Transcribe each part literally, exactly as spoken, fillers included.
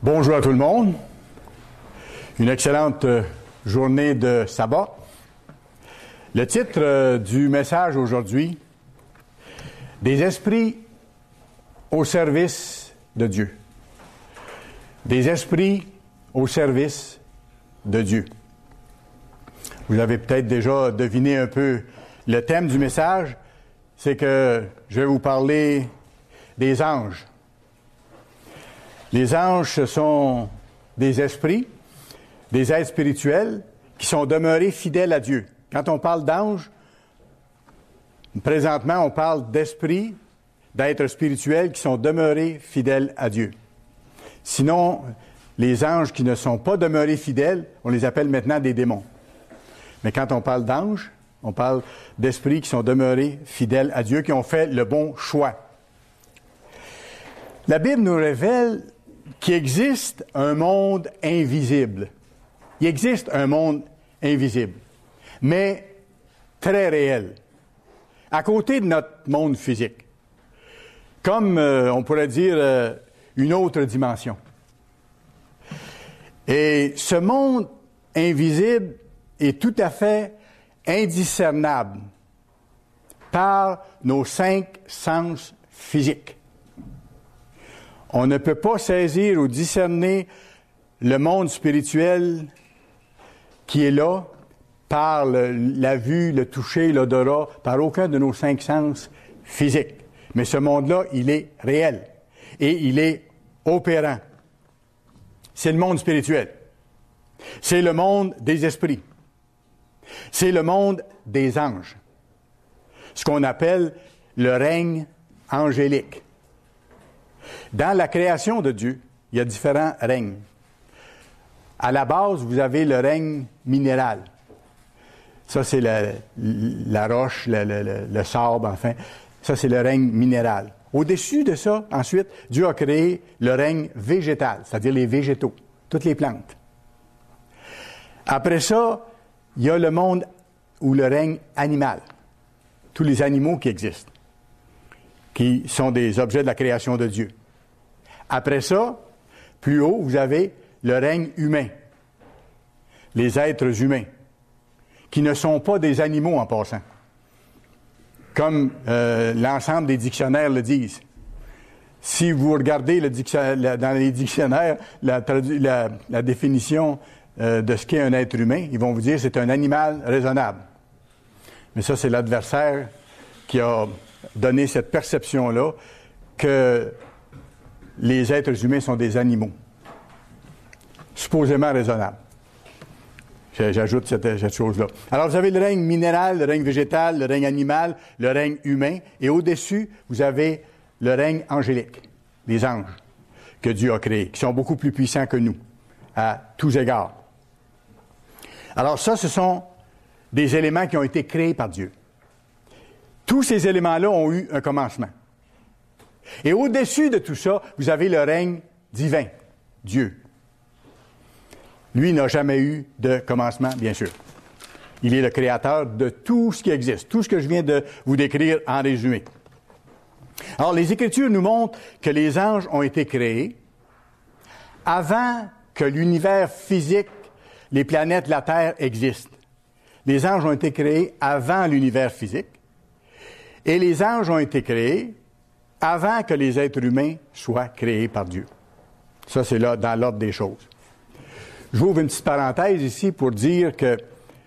Bonjour à tout le monde. Une excellente journée de sabbat. Le titre du message aujourd'hui, des esprits au service de Dieu. Des esprits au service de Dieu. Vous avez peut-être déjà deviné un peu le thème du message, c'est que je vais vous parler des anges. Les anges, ce sont des esprits, des êtres spirituels qui sont demeurés fidèles à Dieu. Quand on parle d'anges, présentement, on parle d'esprits, d'êtres spirituels qui sont demeurés fidèles à Dieu. Sinon, les anges qui ne sont pas demeurés fidèles, on les appelle maintenant des démons. Mais quand on parle d'anges, on parle d'esprits qui sont demeurés fidèles à Dieu, qui ont fait le bon choix. La Bible nous révèle qu'il existe un monde invisible. Il existe un monde invisible, mais très réel, à côté de notre monde physique. Comme, euh, on pourrait dire, euh, une autre dimension. Et ce monde invisible est tout à fait indiscernable par nos cinq sens physiques. On ne peut pas saisir ou discerner le monde spirituel qui est là par le, la vue, le toucher, l'odorat, par aucun de nos cinq sens physiques. Mais ce monde-là, il est réel et il est opérant. C'est le monde spirituel. C'est le monde des esprits. C'est le monde des anges. Ce qu'on appelle le règne angélique. Dans la création de Dieu, il y a différents règnes. À la base, vous avez le règne minéral. Ça, c'est la, la roche, le, le, le sable, enfin. Ça, c'est le règne minéral. Au-dessus de ça, ensuite, Dieu a créé le règne végétal, c'est-à-dire les végétaux, toutes les plantes. Après ça, il y a le monde ou le règne animal, tous les animaux qui existent, qui sont des objets de la création de Dieu. Après ça, plus haut, vous avez le règne humain, les êtres humains, qui ne sont pas des animaux en passant, comme euh, l'ensemble des dictionnaires le disent. Si vous regardez le dictionnaire, dans les dictionnaires la, la, la définition euh, de ce qu'est un être humain, ils vont vous dire que c'est un animal raisonnable. Mais ça, c'est l'adversaire qui a donné cette perception-là que les êtres humains sont des animaux, supposément raisonnables. J'ajoute cette, cette chose-là. Alors, vous avez le règne minéral, le règne végétal, le règne animal, le règne humain, et au-dessus, vous avez le règne angélique, les anges que Dieu a créés, qui sont beaucoup plus puissants que nous, à tous égards. Alors ça, ce sont des éléments qui ont été créés par Dieu. Tous ces éléments-là ont eu un commencement. Et au-dessus de tout ça, vous avez le règne divin, Dieu. Lui n'a jamais eu de commencement, bien sûr. Il est le créateur de tout ce qui existe, tout ce que je viens de vous décrire en résumé. Alors, les Écritures nous montrent que les anges ont été créés avant que l'univers physique, les planètes, la Terre existent. Les anges ont été créés avant l'univers physique et les anges ont été créés avant que les êtres humains soient créés par Dieu. Ça, c'est là, dans l'ordre des choses. J'ouvre une petite parenthèse ici pour dire que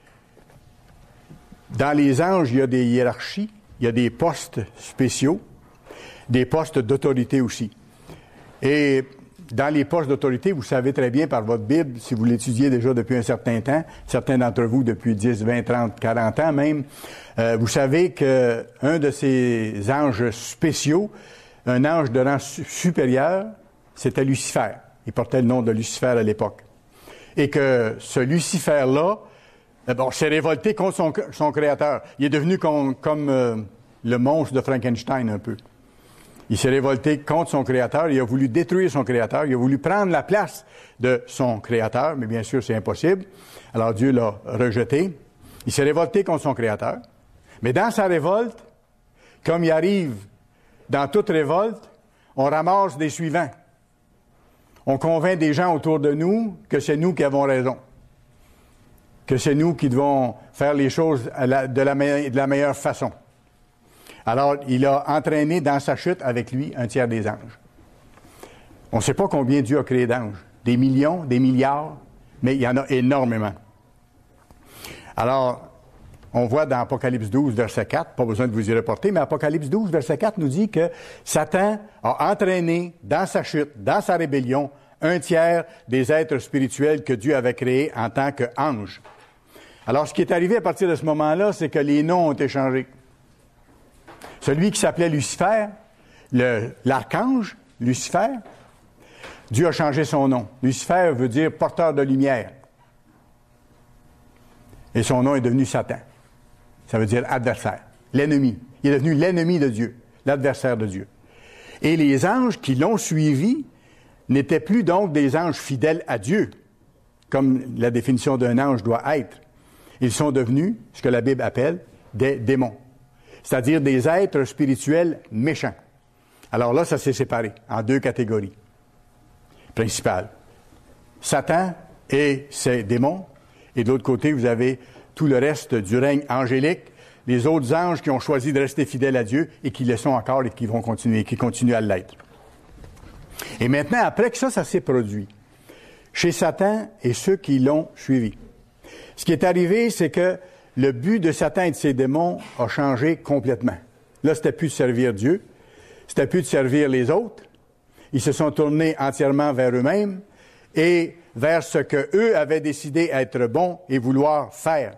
dans les anges, il y a des hiérarchies, il y a des postes spéciaux, des postes d'autorité aussi. Et dans les postes d'autorité, vous savez très bien par votre Bible, si vous l'étudiez déjà depuis un certain temps, certains d'entre vous depuis dix, vingt, trente, quarante ans même, euh, vous savez qu'un de ces anges spéciaux, un ange de rang su- supérieur, c'était Lucifer. Il portait le nom de Lucifer à l'époque. Et que ce Lucifer-là, euh, bon, s'est révolté contre son, son créateur. Il est devenu com, comme euh, le monstre de Frankenstein un peu. Il s'est révolté contre son créateur, il a voulu détruire son créateur, il a voulu prendre la place de son créateur, mais bien sûr, c'est impossible. Alors Dieu l'a rejeté. Il s'est révolté contre son créateur. Mais dans sa révolte, comme il arrive dans toute révolte, on ramasse des suivants. on convainc des gens autour de nous que c'est nous qui avons raison, que c'est nous qui devons faire les choses à la, de, la me, de la meilleure façon. Alors, il a entraîné dans sa chute avec lui un tiers des anges. On ne sait pas combien Dieu a créé d'anges. Des millions, des milliards, mais il y en a énormément. Alors, on voit dans Apocalypse douze, verset quatre, pas besoin de vous y reporter, mais Apocalypse douze, verset quatre nous dit que Satan a entraîné dans sa chute, dans sa rébellion, un tiers des êtres spirituels que Dieu avait créés en tant qu'anges. Alors, ce qui est arrivé à partir de ce moment-là, c'est que les noms ont été changés. Celui qui s'appelait Lucifer, le, l'archange Lucifer, Dieu a changé son nom. Lucifer veut dire porteur de lumière. Et son nom est devenu Satan. Ça veut dire adversaire, l'ennemi. Il est devenu l'ennemi de Dieu, l'adversaire de Dieu. Et les anges qui l'ont suivi n'étaient plus donc des anges fidèles à Dieu, comme la définition d'un ange doit être. Ils sont devenus ce que la Bible appelle des démons, c'est-à-dire des êtres spirituels méchants. Alors là, ça s'est séparé en deux catégories principales. Satan et ses démons, et de l'autre côté, vous avez tout le reste du règne angélique, les autres anges qui ont choisi de rester fidèles à Dieu et qui le sont encore et qui vont continuer, qui continuent à l'être. Et maintenant, après que ça, ça s'est produit, chez Satan et ceux qui l'ont suivi, ce qui est arrivé, c'est que le but de Satan et de ses démons a changé complètement. Là, c'était plus de servir Dieu, c'était plus de servir les autres. Ils se sont tournés entièrement vers eux-mêmes et vers ce qu'eux avaient décidé être bon et vouloir faire.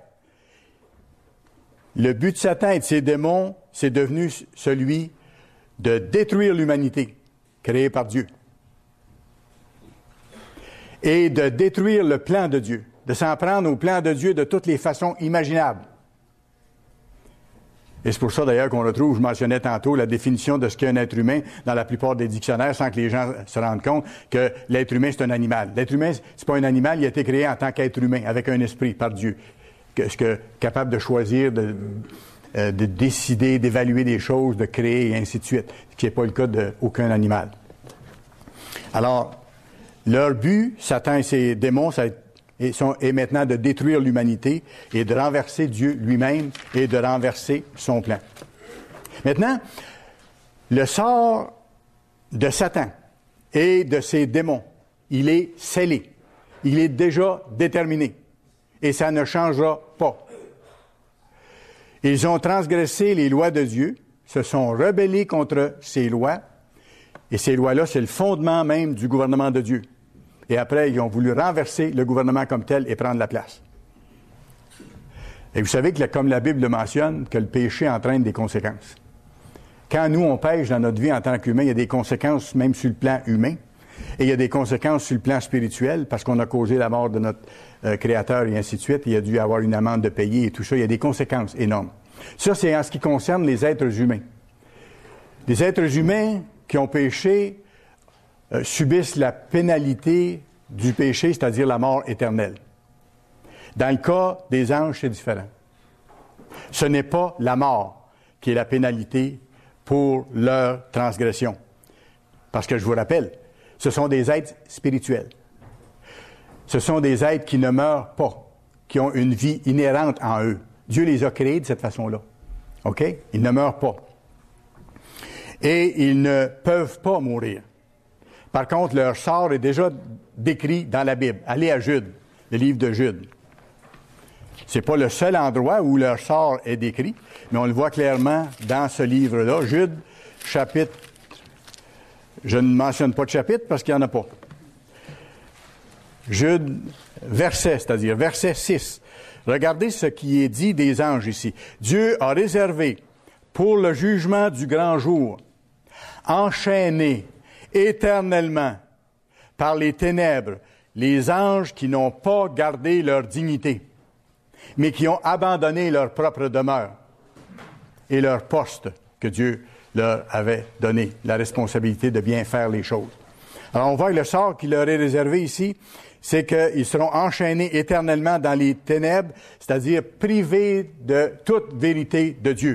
Le but de Satan et de ses démons, c'est devenu celui de détruire l'humanité créée par Dieu et de détruire le plan de Dieu, de s'en prendre au plan de Dieu de toutes les façons imaginables. Et c'est pour ça d'ailleurs qu'on retrouve, je mentionnais tantôt, la définition de ce qu'est un être humain dans la plupart des dictionnaires, sans que les gens se rendent compte que l'être humain, c'est un animal. L'être humain, c'est pas un animal, il a été créé en tant qu'être humain, avec un esprit par Dieu, que, que, capable de choisir, de, euh, de décider, d'évaluer des choses, de créer, et ainsi de suite, ce qui n'est pas le cas d'aucun animal. Alors, leur but, Satan et ses démons, ça est, sont, est maintenant de détruire l'humanité et de renverser Dieu lui-même et de renverser son plan. Maintenant, le sort de Satan et de ses démons, il est scellé. Il est déjà déterminé. Et ça ne changera pas. Ils ont transgressé les lois de Dieu, se sont rebellés contre ces lois, et ces lois-là, c'est le fondement même du gouvernement de Dieu. Et après, ils ont voulu renverser le gouvernement comme tel et prendre la place. Et vous savez que, comme la Bible le mentionne, que le péché entraîne des conséquences. Quand nous, on pêche dans notre vie en tant qu'humain, il y a des conséquences même sur le plan humain. Et il y a des conséquences sur le plan spirituel, parce qu'on a causé la mort de notre euh, Créateur et ainsi de suite. Il y a dû avoir une amende de payer et tout ça. Il y a des conséquences énormes. Ça, c'est en ce qui concerne les êtres humains. Les êtres humains qui ont péché euh, subissent la pénalité du péché, c'est-à-dire la mort éternelle. Dans le cas des anges, c'est différent. Ce n'est pas la mort qui est la pénalité pour leur transgression. Parce que je vous rappelle, ce sont des êtres spirituels. Ce sont des êtres qui ne meurent pas, qui ont une vie inhérente en eux. Dieu les a créés de cette façon-là. OK? Ils ne meurent pas. Et ils ne peuvent pas mourir. Par contre, leur sort est déjà décrit dans la Bible. Allez à Jude, le livre de Jude. C'est pas le seul endroit où leur sort est décrit, mais on le voit clairement dans ce livre-là. Jude, chapitre... Je ne mentionne pas de chapitre parce qu'il n'y en a pas. Jude, verset, c'est-à-dire verset six. Regardez ce qui est dit des anges ici. Dieu a réservé pour le jugement du grand jour, enchaînés éternellement par les ténèbres, les anges qui n'ont pas gardé leur dignité, mais qui ont abandonné leur propre demeure et leur poste que Dieu leur avait donné, la responsabilité de bien faire les choses. Alors on voit que le sort qui leur est réservé ici, c'est qu'ils seront enchaînés éternellement dans les ténèbres, c'est-à-dire privés de toute vérité de Dieu,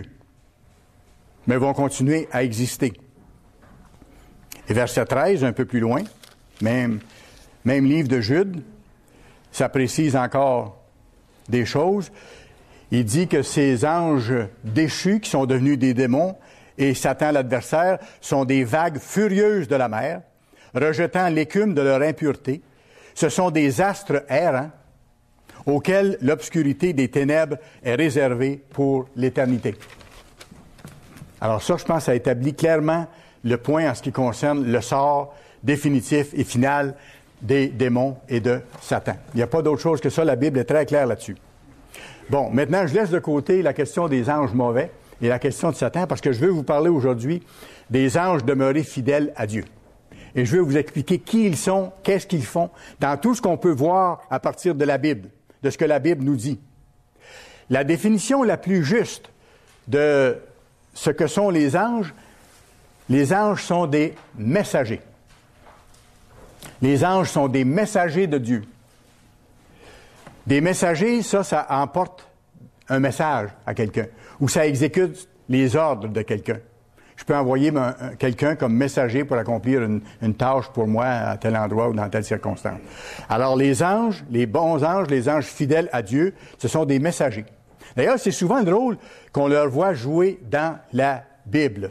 mais vont continuer à exister. Et verset treize, un peu plus loin, même, même livre de Jude, ça précise encore des choses. Il dit que ces anges déchus, qui sont devenus des démons, et Satan l'adversaire, sont des vagues furieuses de la mer, rejetant l'écume de leur impureté. Ce sont des astres errants, auxquels l'obscurité des ténèbres est réservée pour l'éternité. Alors ça, je pense, ça établit clairement le point en ce qui concerne le sort définitif et final des démons et de Satan. Il n'y a pas d'autre chose que ça, la Bible est très claire là-dessus. Bon, maintenant, je laisse de côté la question des anges mauvais et la question de Satan, parce que je veux vous parler aujourd'hui des anges demeurés fidèles à Dieu. Et je veux vous expliquer qui ils sont, qu'est-ce qu'ils font, dans tout ce qu'on peut voir à partir de la Bible, de ce que la Bible nous dit. La définition la plus juste de ce que sont les anges, les anges sont des messagers. Les anges sont des messagers de Dieu. Des messagers, ça, ça emporte un message à quelqu'un, ou ça exécute les ordres de quelqu'un. Je peux envoyer un, un, quelqu'un comme messager pour accomplir une, une tâche pour moi à tel endroit ou dans telle circonstance. Alors, les anges, les bons anges, les anges fidèles à Dieu, ce sont des messagers. D'ailleurs, c'est souvent le rôle qu'on leur voit jouer dans la Bible.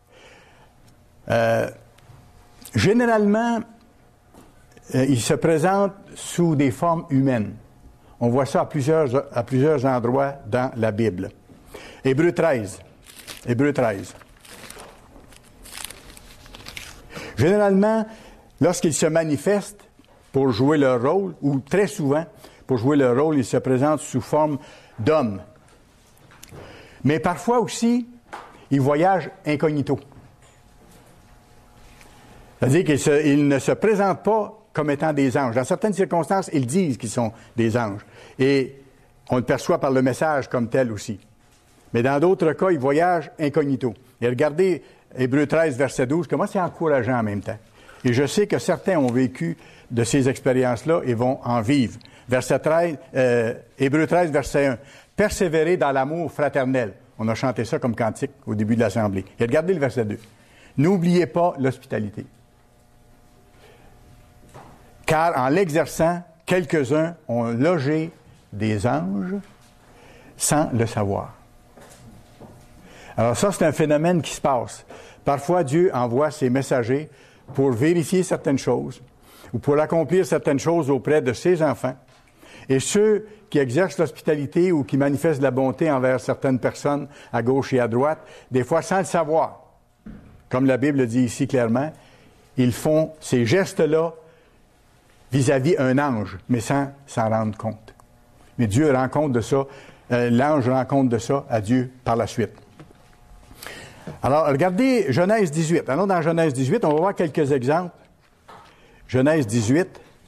Euh, généralement, euh, ils se présentent sous des formes humaines. On voit ça à plusieurs, à plusieurs endroits dans la Bible. Hébreux treize. Hébreux treize. Généralement, lorsqu'ils se manifestent pour jouer leur rôle, ou très souvent, pour jouer leur rôle, ils se présentent sous forme d'hommes. Mais parfois aussi, ils voyagent incognito. C'est-à-dire qu'ils se, ils ne se présentent pas comme étant des anges. Dans certaines circonstances, ils disent qu'ils sont des anges. Et on le perçoit par le message comme tel aussi. Mais dans d'autres cas, ils voyagent incognito. Et regardez Hébreux treize, verset douze, comment c'est encourageant en même temps. Et je sais que certains ont vécu de ces expériences-là et vont en vivre. Verset treize, euh, Hébreux treize, verset un. Persévérer dans l'amour fraternel. On a chanté ça comme cantique au début de l'Assemblée. Et regardez le verset deux. N'oubliez pas l'hospitalité. Car en l'exerçant, quelques-uns ont logé des anges sans le savoir. Alors ça, c'est un phénomène qui se passe. Parfois, Dieu envoie ses messagers pour vérifier certaines choses ou pour accomplir certaines choses auprès de ses enfants. Et ceux qui exercent l'hospitalité ou qui manifestent de la bonté envers certaines personnes à gauche et à droite, des fois sans le savoir, comme la Bible le dit ici clairement, ils font ces gestes-là vis-à-vis un ange, mais sans s'en rendre compte. Mais Dieu rend compte de ça, euh, l'ange rend compte de ça à Dieu par la suite. Alors, regardez Genèse dix-huit. Allons dans Genèse dix-huit, on va voir quelques exemples. Genèse dix-huit,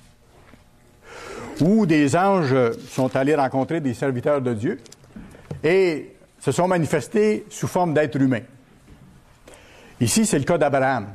où des anges sont allés rencontrer des serviteurs de Dieu et se sont manifestés sous forme d'êtres humains. Ici, c'est le cas d'Abraham.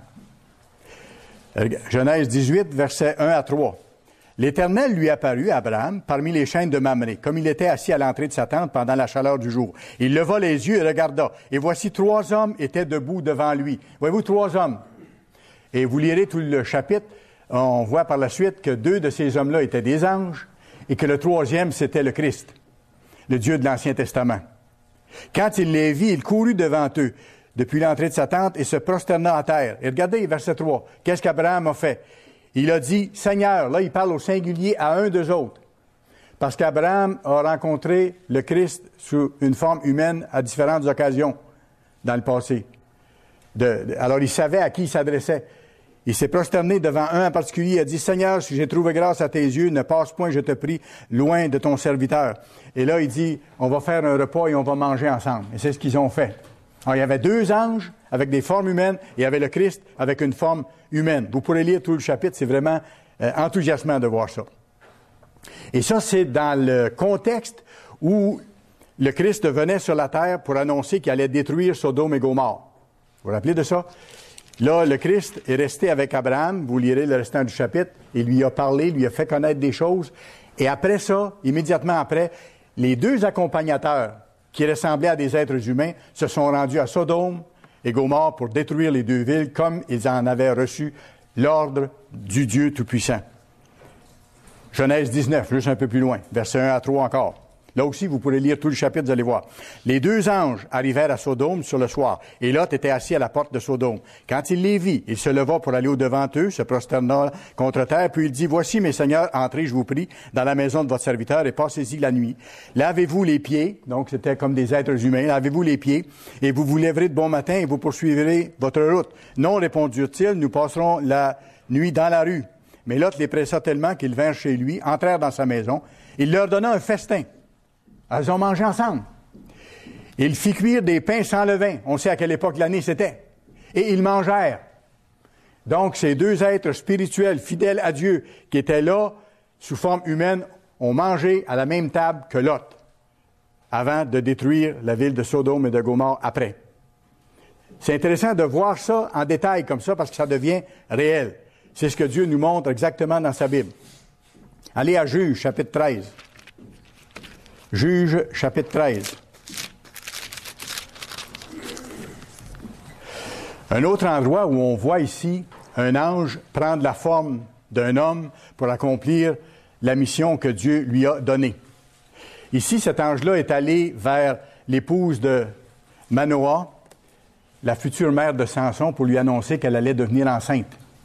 Genèse dix-huit, versets un à trois. L'Éternel lui apparut à Abraham parmi les chênes de Mamré, comme il était assis à l'entrée de sa tente pendant la chaleur du jour. Il leva les yeux et regarda, et voici trois hommes étaient debout devant lui. Voyez-vous, trois hommes. Et vous lirez tout le chapitre, on voit par la suite que deux de ces hommes-là étaient des anges, et que le troisième, c'était le Christ, le Dieu de l'Ancien Testament. Quand il les vit, il courut devant eux, depuis l'entrée de sa tente, et se prosterna à terre. Et regardez, verset trois, qu'est-ce qu'Abraham a fait? Il a dit, Seigneur, là il parle au singulier à un d'eux autres, parce qu'Abraham a rencontré le Christ sous une forme humaine à différentes occasions dans le passé. De, de, alors il savait à qui il s'adressait. Il s'est prosterné devant un en particulier, il a dit, Seigneur, si j'ai trouvé grâce à tes yeux, ne passe point, je te prie, loin de ton serviteur. Et là il dit, on va faire un repas et on va manger ensemble. Et c'est ce qu'ils ont fait. Alors, il y avait deux anges avec des formes humaines et il y avait le Christ avec une forme humaine. Vous pourrez lire tout le chapitre, c'est vraiment euh, enthousiasmant de voir ça. Et ça, c'est dans le contexte où le Christ venait sur la terre pour annoncer qu'il allait détruire Sodome et Gomorrhe. Vous vous rappelez de ça? Là, le Christ est resté avec Abraham, vous lirez le restant du chapitre, il lui a parlé, lui a fait connaître des choses. Et après ça, immédiatement après, les deux accompagnateurs qui ressemblaient à des êtres humains, se sont rendus à Sodome et Gomorrhe pour détruire les deux villes comme ils en avaient reçu l'ordre du Dieu Tout-Puissant. Genèse dix-neuf, juste un peu plus loin, versets un à trois encore. Là aussi, vous pourrez lire tout le chapitre, vous allez voir. Les deux anges arrivèrent à Sodome sur le soir, et Lot était assis à la porte de Sodome. Quand il les vit, il se leva pour aller au-devant d'eux, se prosterna contre terre, puis il dit, « Voici, mes seigneurs, entrez, je vous prie, dans la maison de votre serviteur, et passez-y la nuit. Lavez-vous les pieds, » donc c'était comme des êtres humains, « lavez-vous les pieds, et vous vous lèverez de bon matin, et vous poursuivrez votre route. » Non, répondirent-ils, nous passerons la nuit dans la rue. Mais Lot les pressa tellement qu'ils vinrent chez lui, entrèrent dans sa maison. Il leur donna un festin. Elles ont mangé ensemble. Il fit cuire des pains sans levain. On sait à quelle époque de l'année c'était. Et ils mangèrent. Donc, ces deux êtres spirituels, fidèles à Dieu, qui étaient là, sous forme humaine, ont mangé à la même table que Lot, avant de détruire la ville de Sodome et de Gomorrhe après. C'est intéressant de voir ça en détail comme ça, parce que ça devient réel. C'est ce que Dieu nous montre exactement dans sa Bible. Allez à Juge, chapitre treize. Juge, chapitre treize. Un autre endroit où on voit ici un ange prendre la forme d'un homme pour accomplir la mission que Dieu lui a donnée. Ici, cet ange-là est allé vers l'épouse de Manoah, la future mère de Samson, pour lui annoncer qu'elle allait devenir enceinte.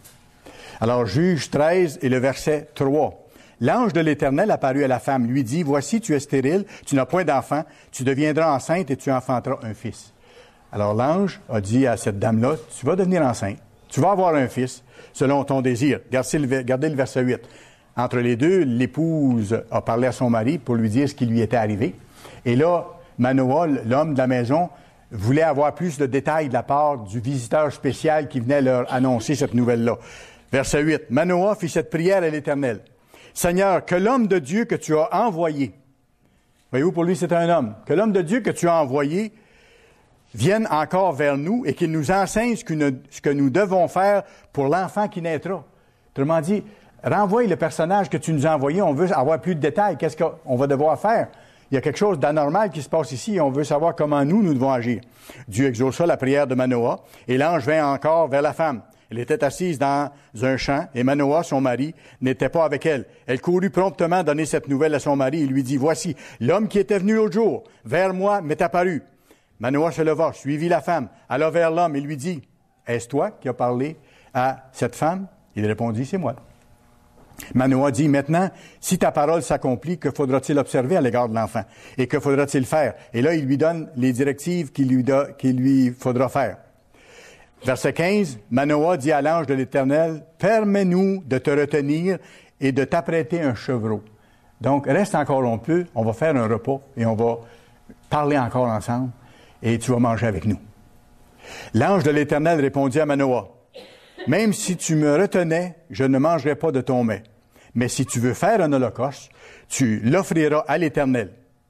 Alors, Juge treize et le verset trois. L'ange de l'Éternel apparut à la femme, lui dit, « Voici, tu es stérile, tu n'as point d'enfant, tu deviendras enceinte et tu enfanteras un fils. » Alors l'ange a dit à cette dame-là, « Tu vas devenir enceinte, tu vas avoir un fils, selon ton désir. » Regardez le, regardez le verset huit. Entre les deux, l'épouse a parlé à son mari pour lui dire ce qui lui était arrivé. Et là, Manoah, l'homme de la maison, voulait avoir plus de détails de la part du visiteur spécial qui venait leur annoncer cette nouvelle-là. Verset huit. Manoah fit cette prière à l'Éternel. « Seigneur, que l'homme de Dieu que tu as envoyé, » voyez-vous, pour lui, c'est un homme, « que l'homme de Dieu que tu as envoyé vienne encore vers nous et qu'il nous enseigne ce que, nous, ce que nous devons faire pour l'enfant qui naîtra. » Autrement dit, renvoie le personnage que tu nous as envoyé, on veut avoir plus de détails, qu'est-ce qu'on va devoir faire? Il y a quelque chose d'anormal qui se passe ici et on veut savoir comment nous, nous devons agir. Dieu exauça la prière de Manoah et l'ange vint encore vers la femme. Elle était assise dans un champ, et Manoah, son mari, n'était pas avec elle. Elle courut promptement donner cette nouvelle à son mari et lui dit, « Voici, l'homme qui était venu l'autre jour, vers moi, m'est apparu. » Manoah se leva, suivit la femme, alla vers l'homme et lui dit, « Est-ce toi qui as parlé à cette femme? » Il répondit, « C'est moi. » Manoah dit, « Maintenant, si ta parole s'accomplit, que faudra-t-il observer à l'égard de l'enfant? Et que faudra-t-il faire? » Et là, il lui donne les directives qu'il lui, do- qu'il lui faudra faire. Verset quinze, Manoah dit à l'ange de l'Éternel, « Permets-nous de te retenir et de t'apprêter un chevreau. » Donc, reste encore un peu, on va faire un repas et on va parler encore ensemble et tu vas manger avec nous. L'ange de l'Éternel répondit à Manoah, « Même si tu me retenais, je ne mangerai pas de ton mets. Mais si tu veux faire un holocauste, tu l'offriras à l'Éternel. »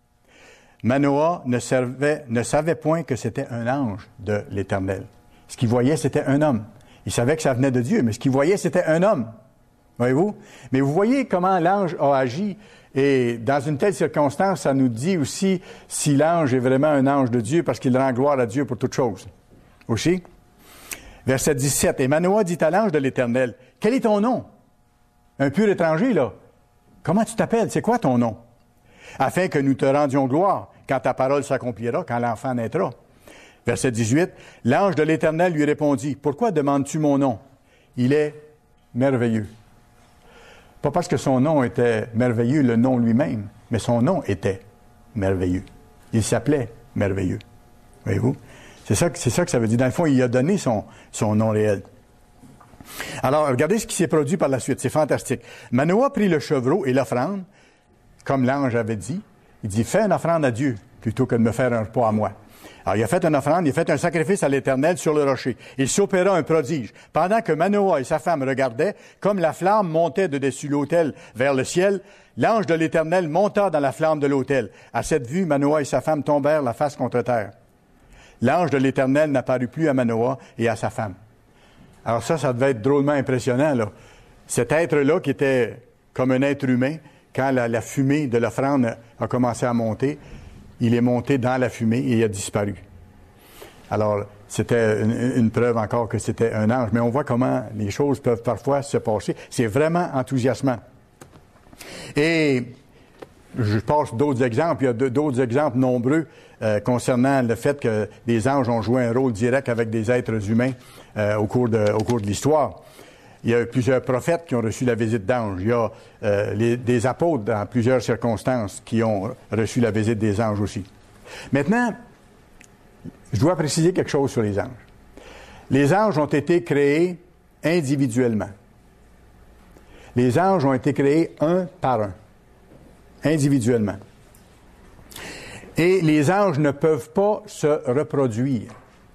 Manoah ne, servait, ne savait point que c'était un ange de l'Éternel. Ce qu'il voyait, c'était un homme. Il savait que ça venait de Dieu, mais ce qu'il voyait, c'était un homme. Voyez-vous? Mais vous voyez comment l'ange a agi. Et dans une telle circonstance, ça nous dit aussi si l'ange est vraiment un ange de Dieu parce qu'il rend gloire à Dieu pour toutes choses. Aussi. Verset dix-sept. Et Manoah dit à l'ange de l'Éternel, « Quel est ton nom? » Un pur étranger, là. « Comment tu t'appelles? C'est quoi ton nom? » « Afin que nous te rendions gloire quand ta parole s'accomplira, quand l'enfant naîtra. » Verset dix-huit, l'ange de l'Éternel lui répondit, « Pourquoi demandes-tu mon nom? Il est merveilleux. » Pas parce que son nom était merveilleux, le nom lui-même, mais son nom était merveilleux. Il s'appelait merveilleux. Voyez-vous? C'est ça, c'est ça que ça veut dire. Dans le fond, il a donné son, son nom réel. Alors, regardez ce qui s'est produit par la suite. C'est fantastique. Manoah prit le chevreau et l'offrande, comme l'ange avait dit. Il dit, « Fais une offrande à Dieu, plutôt que de me faire un repas à moi. » Alors, il a fait une offrande, il a fait un sacrifice à l'Éternel sur le rocher. Il s'opéra un prodige. Pendant que Manoah et sa femme regardaient, comme la flamme montait de dessus l'autel vers le ciel, l'ange de l'Éternel monta dans la flamme de l'autel. À cette vue, Manoah et sa femme tombèrent la face contre terre. L'ange de l'Éternel n'apparut plus à Manoah et à sa femme. Alors ça, ça devait être drôlement impressionnant, là. Cet être-là, qui était comme un être humain, quand la, la fumée de l'offrande a commencé à monter, il est monté dans la fumée et il a disparu. Alors, c'était une, une preuve encore que c'était un ange. Mais on voit comment les choses peuvent parfois se passer. C'est vraiment enthousiasmant. Et je passe d'autres exemples. Il y a d'autres exemples nombreux euh, concernant le fait que les anges ont joué un rôle direct avec des êtres humains euh, au cours de, au cours de l'histoire. Il y a plusieurs prophètes qui ont reçu la visite d'anges. Il y a euh, les, des apôtres dans plusieurs circonstances qui ont reçu la visite des anges aussi. Maintenant, je dois préciser quelque chose sur les anges. Les anges ont été créés individuellement. Les anges ont été créés un par un, individuellement. Et les anges ne peuvent pas se reproduire.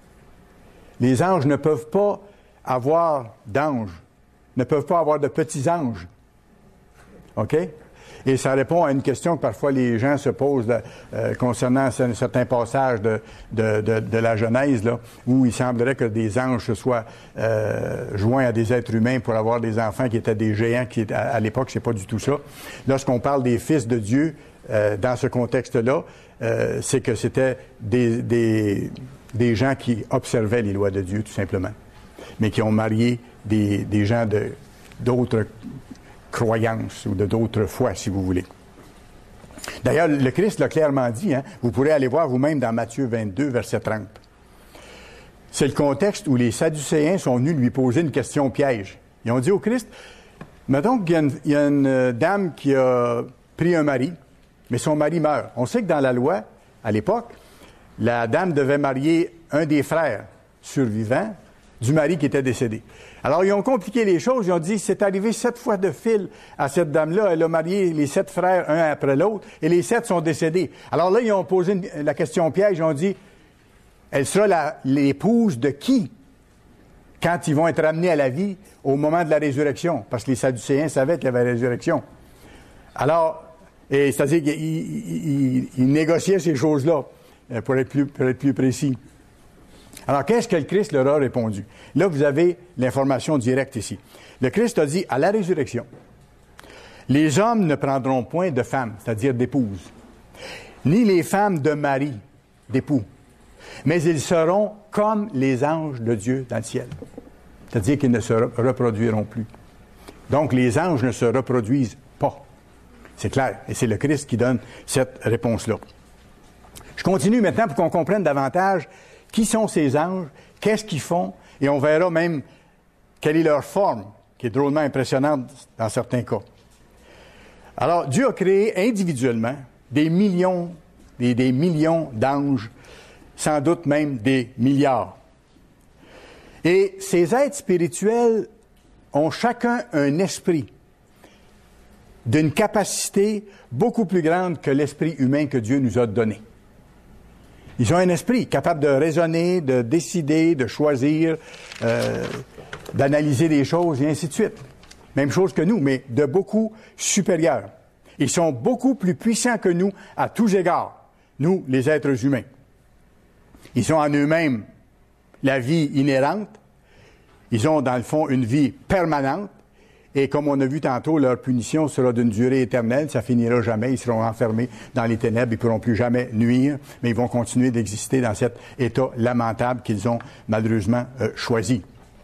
Les anges ne peuvent pas avoir d'anges, ne peuvent pas avoir de petits anges. OK? Et ça répond à une question que parfois les gens se posent là, euh, concernant certains passages de, de, de, de la Genèse, là, où il semblerait que des anges se soient euh, joints à des êtres humains pour avoir des enfants qui étaient des géants, qui à, à l'époque, c'est pas du tout ça. Lorsqu'on parle des fils de Dieu, euh, dans ce contexte-là, euh, c'est que c'était des, des, des gens qui observaient les lois de Dieu, tout simplement, mais qui ont marié des, des gens de, d'autres croyances ou de d'autres foi, si vous voulez. D'ailleurs, le Christ l'a clairement dit, hein, vous pourrez aller voir vous-même dans Matthieu vingt-deux, verset trente. C'est le contexte où les Sadducéens sont venus lui poser une question piège. Ils ont dit au Christ, mettons qu'il y a une, il y a une dame qui a pris un mari, mais son mari meurt. On sait que dans la loi, à l'époque, la dame devait marier un des frères survivants du mari qui était décédé. Alors, ils ont compliqué les choses. Ils ont dit, c'est arrivé sept fois de fil à cette dame-là. Elle a marié les sept frères, un après l'autre, et les sept sont décédés. Alors là, ils ont posé une, la question piège. Ils ont dit, elle sera la, l'épouse de qui quand ils vont être ramenés à la vie au moment de la résurrection? Parce que les Sadducéens savaient qu'il y avait la résurrection. Alors, et c'est-à-dire qu'ils ils, ils, ils négociaient ces choses-là, pour être plus, pour être plus précis. Alors, qu'est-ce que le Christ leur a répondu? Là, vous avez l'information directe ici. Le Christ a dit, à la résurrection, les hommes ne prendront point de femmes, c'est-à-dire d'épouses, ni les femmes de mari, d'époux, mais ils seront comme les anges de Dieu dans le ciel. C'est-à-dire qu'ils ne se reproduiront plus. Donc, les anges ne se reproduisent pas. C'est clair. Et c'est le Christ qui donne cette réponse-là. Je continue maintenant pour qu'on comprenne davantage qui sont ces anges, qu'est-ce qu'ils font, et on verra même quelle est leur forme, qui est drôlement impressionnante dans certains cas. Alors, Dieu a créé individuellement des millions, des, des millions d'anges, sans doute même des milliards. Et ces êtres spirituels ont chacun un esprit d'une capacité beaucoup plus grande que l'esprit humain que Dieu nous a donné. Ils ont un esprit capable de raisonner, de décider, de choisir, euh, d'analyser les choses et ainsi de suite. Même chose que nous, mais de beaucoup supérieur. Ils sont beaucoup plus puissants que nous à tous égards, nous, les êtres humains. Ils ont en eux-mêmes la vie inhérente. Ils ont, dans le fond, une vie permanente. Et comme on a vu tantôt, leur punition sera d'une durée éternelle, ça finira jamais, ils seront enfermés dans les ténèbres, ils ne pourront plus jamais nuire, mais ils vont continuer d'exister dans cet état lamentable qu'ils ont malheureusement euh, choisi.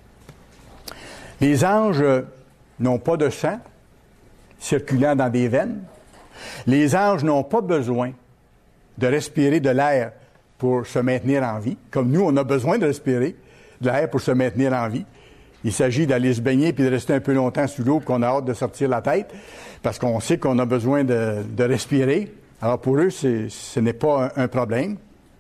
Les anges euh, n'ont pas de sang circulant dans des veines. Les anges n'ont pas besoin de respirer de l'air pour se maintenir en vie, comme nous, on a besoin de respirer de l'air pour se maintenir en vie. Il s'agit d'aller se baigner puis de rester un peu longtemps sous l'eau, puis qu'on a hâte de sortir la tête, parce qu'on sait qu'on a besoin de, de respirer. Alors pour eux, c'est, ce n'est pas un, un problème.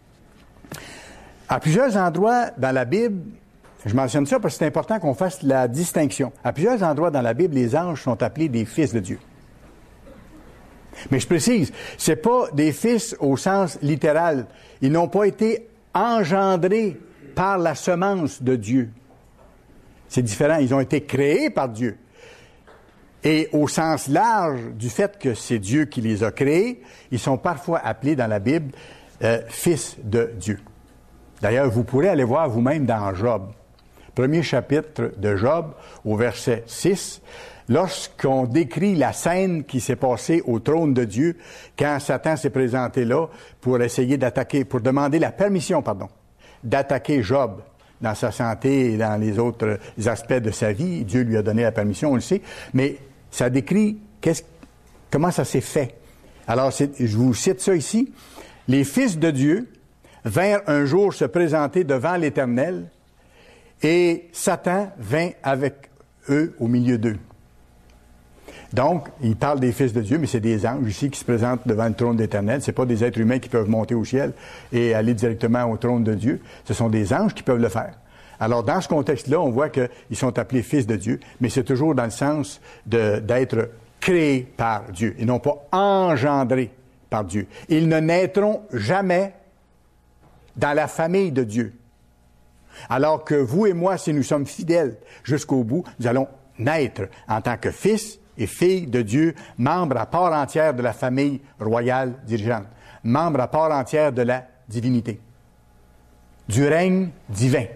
À plusieurs endroits dans la Bible, je mentionne ça parce que c'est important qu'on fasse la distinction. À plusieurs endroits dans la Bible, les anges sont appelés des fils de Dieu. Mais je précise, c'est pas des fils au sens littéral. Ils n'ont pas été engendrés par la semence de Dieu. C'est différent. Ils ont été créés par Dieu. Et au sens large du fait que c'est Dieu qui les a créés, ils sont parfois appelés dans la Bible euh, fils de Dieu. D'ailleurs, vous pourrez aller voir vous-même dans Job. Premier chapitre de Job, au verset six, lorsqu'on décrit la scène qui s'est passée au trône de Dieu, quand Satan s'est présenté là pour essayer d'attaquer, pour demander la permission, pardon, d'attaquer Job dans sa santé et dans les autres aspects de sa vie. Dieu lui a donné la permission, on le sait. Mais ça décrit qu'est-ce, comment ça s'est fait. Alors, c'est, je vous cite ça ici. « Les fils de Dieu vinrent un jour se présenter devant l'Éternel, et Satan vint avec eux au milieu d'eux. » Donc, il parle des fils de Dieu, mais c'est des anges ici qui se présentent devant le trône d'Éternel. Ce n'est pas des êtres humains qui peuvent monter au ciel et aller directement au trône de Dieu. Ce sont des anges qui peuvent le faire. Alors, dans ce contexte-là, on voit qu'ils sont appelés fils de Dieu, mais c'est toujours dans le sens de, d'être créés par Dieu et non pas engendrés par Dieu. Ils ne naîtront jamais dans la famille de Dieu. Alors que vous et moi, si nous sommes fidèles jusqu'au bout, nous allons naître en tant que fils et filles de Dieu, membres à part entière de la famille royale dirigeante, membres à part entière de la divinité, du règne divin.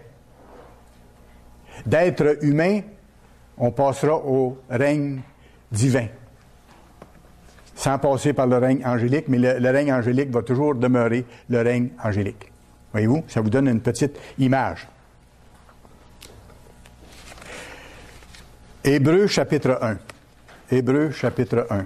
D'être humain, on passera au règne divin, sans passer par le règne angélique, mais le, le règne angélique va toujours demeurer le règne angélique. Voyez-vous, ça vous donne une petite image. Hébreux chapitre un. Hébreux chapitre un.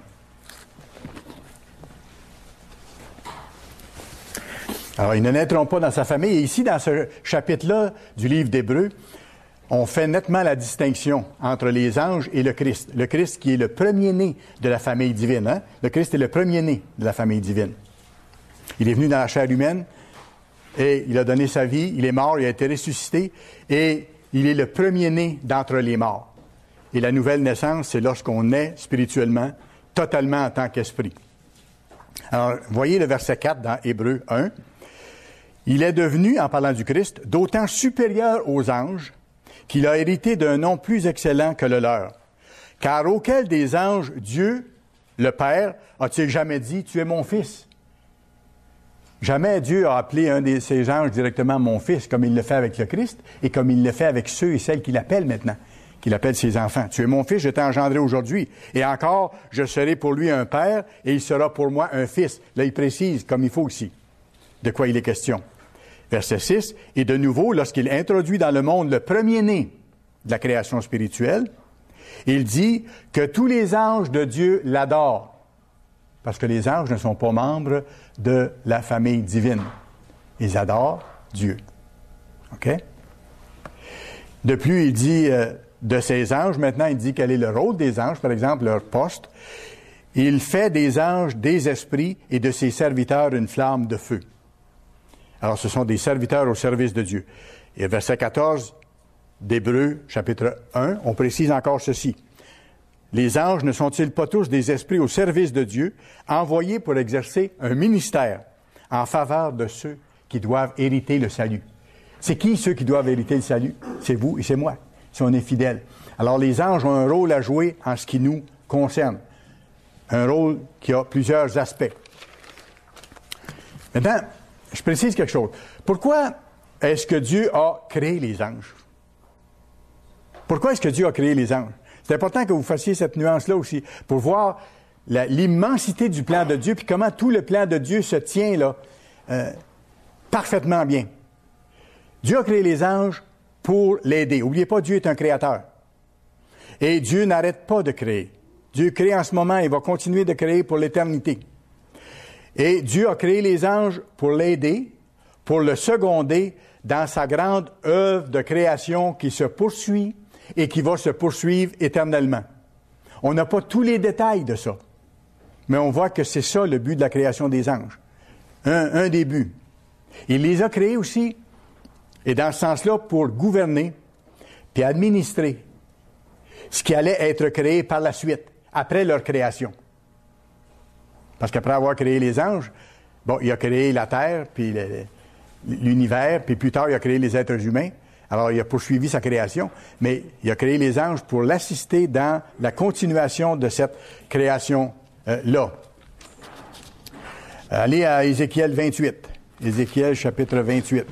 Alors, ils ne naîtront pas dans sa famille. Et ici, dans ce chapitre-là du livre d'Hébreux, on fait nettement la distinction entre les anges et le Christ. Le Christ qui est le premier-né de la famille divine. Hein? Le Christ est le premier-né de la famille divine. Il est venu dans la chair humaine et il a donné sa vie. Il est mort, il a été ressuscité et il est le premier-né d'entre les morts. Et la nouvelle naissance, c'est lorsqu'on naît spirituellement, totalement en tant qu'esprit. Alors, voyez le verset quatre dans Hébreux un. Il est devenu, en parlant du Christ, d'autant supérieur aux anges qu'il a hérité d'un nom plus excellent que le leur. Car auquel des anges, Dieu, le Père, a-t-il jamais dit, « Tu es mon fils » ? Jamais Dieu a appelé un de ses anges directement « mon fils », comme il le fait avec le Christ, et comme il le fait avec ceux et celles qu'il appelle maintenant, qu'il appelle ses enfants. « Tu es mon fils, je t'ai engendré aujourd'hui. Et encore, je serai pour lui un père, et il sera pour moi un fils. » Là, il précise, comme il faut aussi, de quoi il est question. Verset six, « Et de nouveau, lorsqu'il introduit dans le monde le premier-né de la création spirituelle, il dit que tous les anges de Dieu l'adorent, parce que les anges ne sont pas membres de la famille divine. Ils adorent Dieu. OK? De plus, il dit euh, de ces anges, maintenant, il dit quel est le rôle des anges, par exemple, leur poste. Il fait des anges des esprits et de ses serviteurs une flamme de feu. Alors, ce sont des serviteurs au service de Dieu. Et verset quatorze d'Hébreux, chapitre un, on précise encore ceci. Les anges ne sont-ils pas tous des esprits au service de Dieu, envoyés pour exercer un ministère en faveur de ceux qui doivent hériter le salut? C'est qui ceux qui doivent hériter le salut? C'est vous et c'est moi, si on est fidèles. Alors, les anges ont un rôle à jouer en ce qui nous concerne. Un rôle qui a plusieurs aspects. Maintenant, je précise quelque chose. Pourquoi est-ce que Dieu a créé les anges? Pourquoi est-ce que Dieu a créé les anges? C'est important que vous fassiez cette nuance-là aussi, pour voir la, l'immensité du plan de Dieu, puis comment tout le plan de Dieu se tient là, euh, parfaitement bien. Dieu a créé les anges pour l'aider. N'oubliez pas, Dieu est un créateur. Et Dieu n'arrête pas de créer. Dieu crée en ce moment et va continuer de créer pour l'éternité. Et Dieu a créé les anges pour l'aider, pour le seconder dans sa grande œuvre de création qui se poursuit et qui va se poursuivre éternellement. On n'a pas tous les détails de ça, mais on voit que c'est ça le but de la création des anges. Un, un des buts. Il les a créés aussi, et dans ce sens-là, pour gouverner puis administrer ce qui allait être créé par la suite, après leur création. Parce qu'après avoir créé les anges, bon, il a créé la terre, puis le, l'univers, puis plus tard, il a créé les êtres humains. Alors, il a poursuivi sa création, mais il a créé les anges pour l'assister dans la continuation de cette création-là. Euh, Allez à Ézéchiel vingt-huit. Ézéchiel chapitre vingt-huit.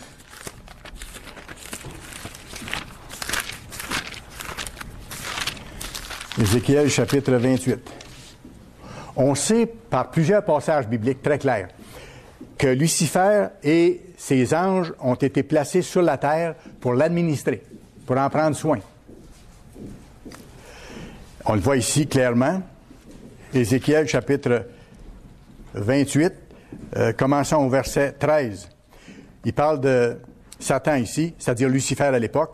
Ézéchiel chapitre vingt-huit. On sait par plusieurs passages bibliques très clairs que Lucifer et ses anges ont été placés sur la terre pour l'administrer, pour en prendre soin. On le voit ici clairement. Ézéchiel chapitre vingt-huit, euh, commençons au verset treize. Il parle de Satan ici, c'est-à-dire Lucifer à l'époque.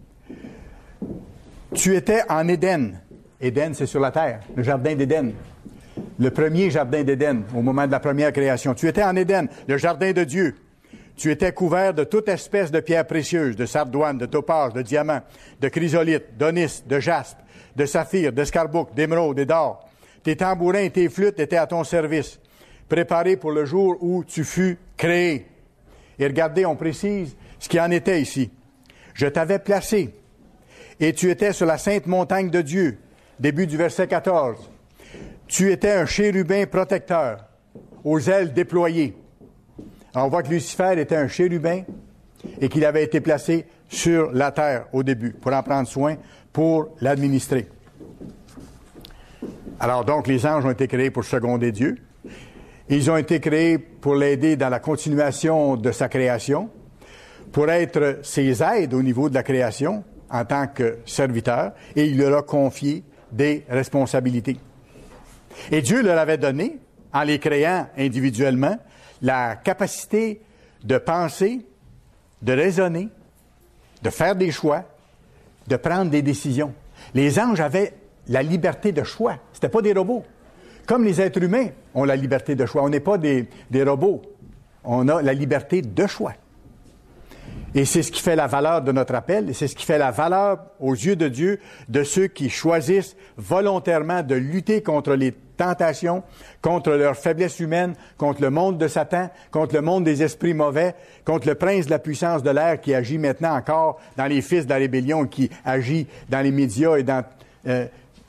Tu étais en Éden. Éden, c'est sur la terre, le jardin d'Éden. Le premier jardin d'Éden, au moment de la première création. Tu étais en Éden, le jardin de Dieu. Tu étais couvert de toute espèce de pierres précieuses, de sardoine, de topaz, de diamant, de chrysolite, d'onis, de jaspe, de saphir, d'escarboucle, d'émeraude et d'or. Tes tambourins et tes flûtes étaient à ton service, préparés pour le jour où tu fus créé. Et regardez, on précise ce qui en était ici. Je t'avais placé, et tu étais sur la sainte montagne de Dieu. Début du verset quatorze. Tu étais un chérubin protecteur, aux ailes déployées. Alors, on voit que Lucifer était un chérubin et qu'il avait été placé sur la terre au début pour en prendre soin, pour l'administrer. Alors donc, les anges ont été créés pour seconder Dieu. Ils ont été créés pour l'aider dans la continuation de sa création, pour être ses aides au niveau de la création en tant que serviteur, et il leur a confié des responsabilités. Et Dieu leur avait donné, en les créant individuellement, la capacité de penser, de raisonner, de faire des choix, de prendre des décisions. Les anges avaient la liberté de choix. C'était pas des robots. Comme les êtres humains ont la liberté de choix. On n'est pas des, des robots. On a la liberté de choix. Et c'est ce qui fait la valeur de notre appel, et c'est ce qui fait la valeur aux yeux de Dieu de ceux qui choisissent volontairement de lutter contre les tentations, contre leur faiblesse humaine, contre le monde de Satan, contre le monde des esprits mauvais, contre le prince de la puissance de l'air qui agit maintenant encore dans les fils de la rébellion, qui agit dans les médias et dans euh,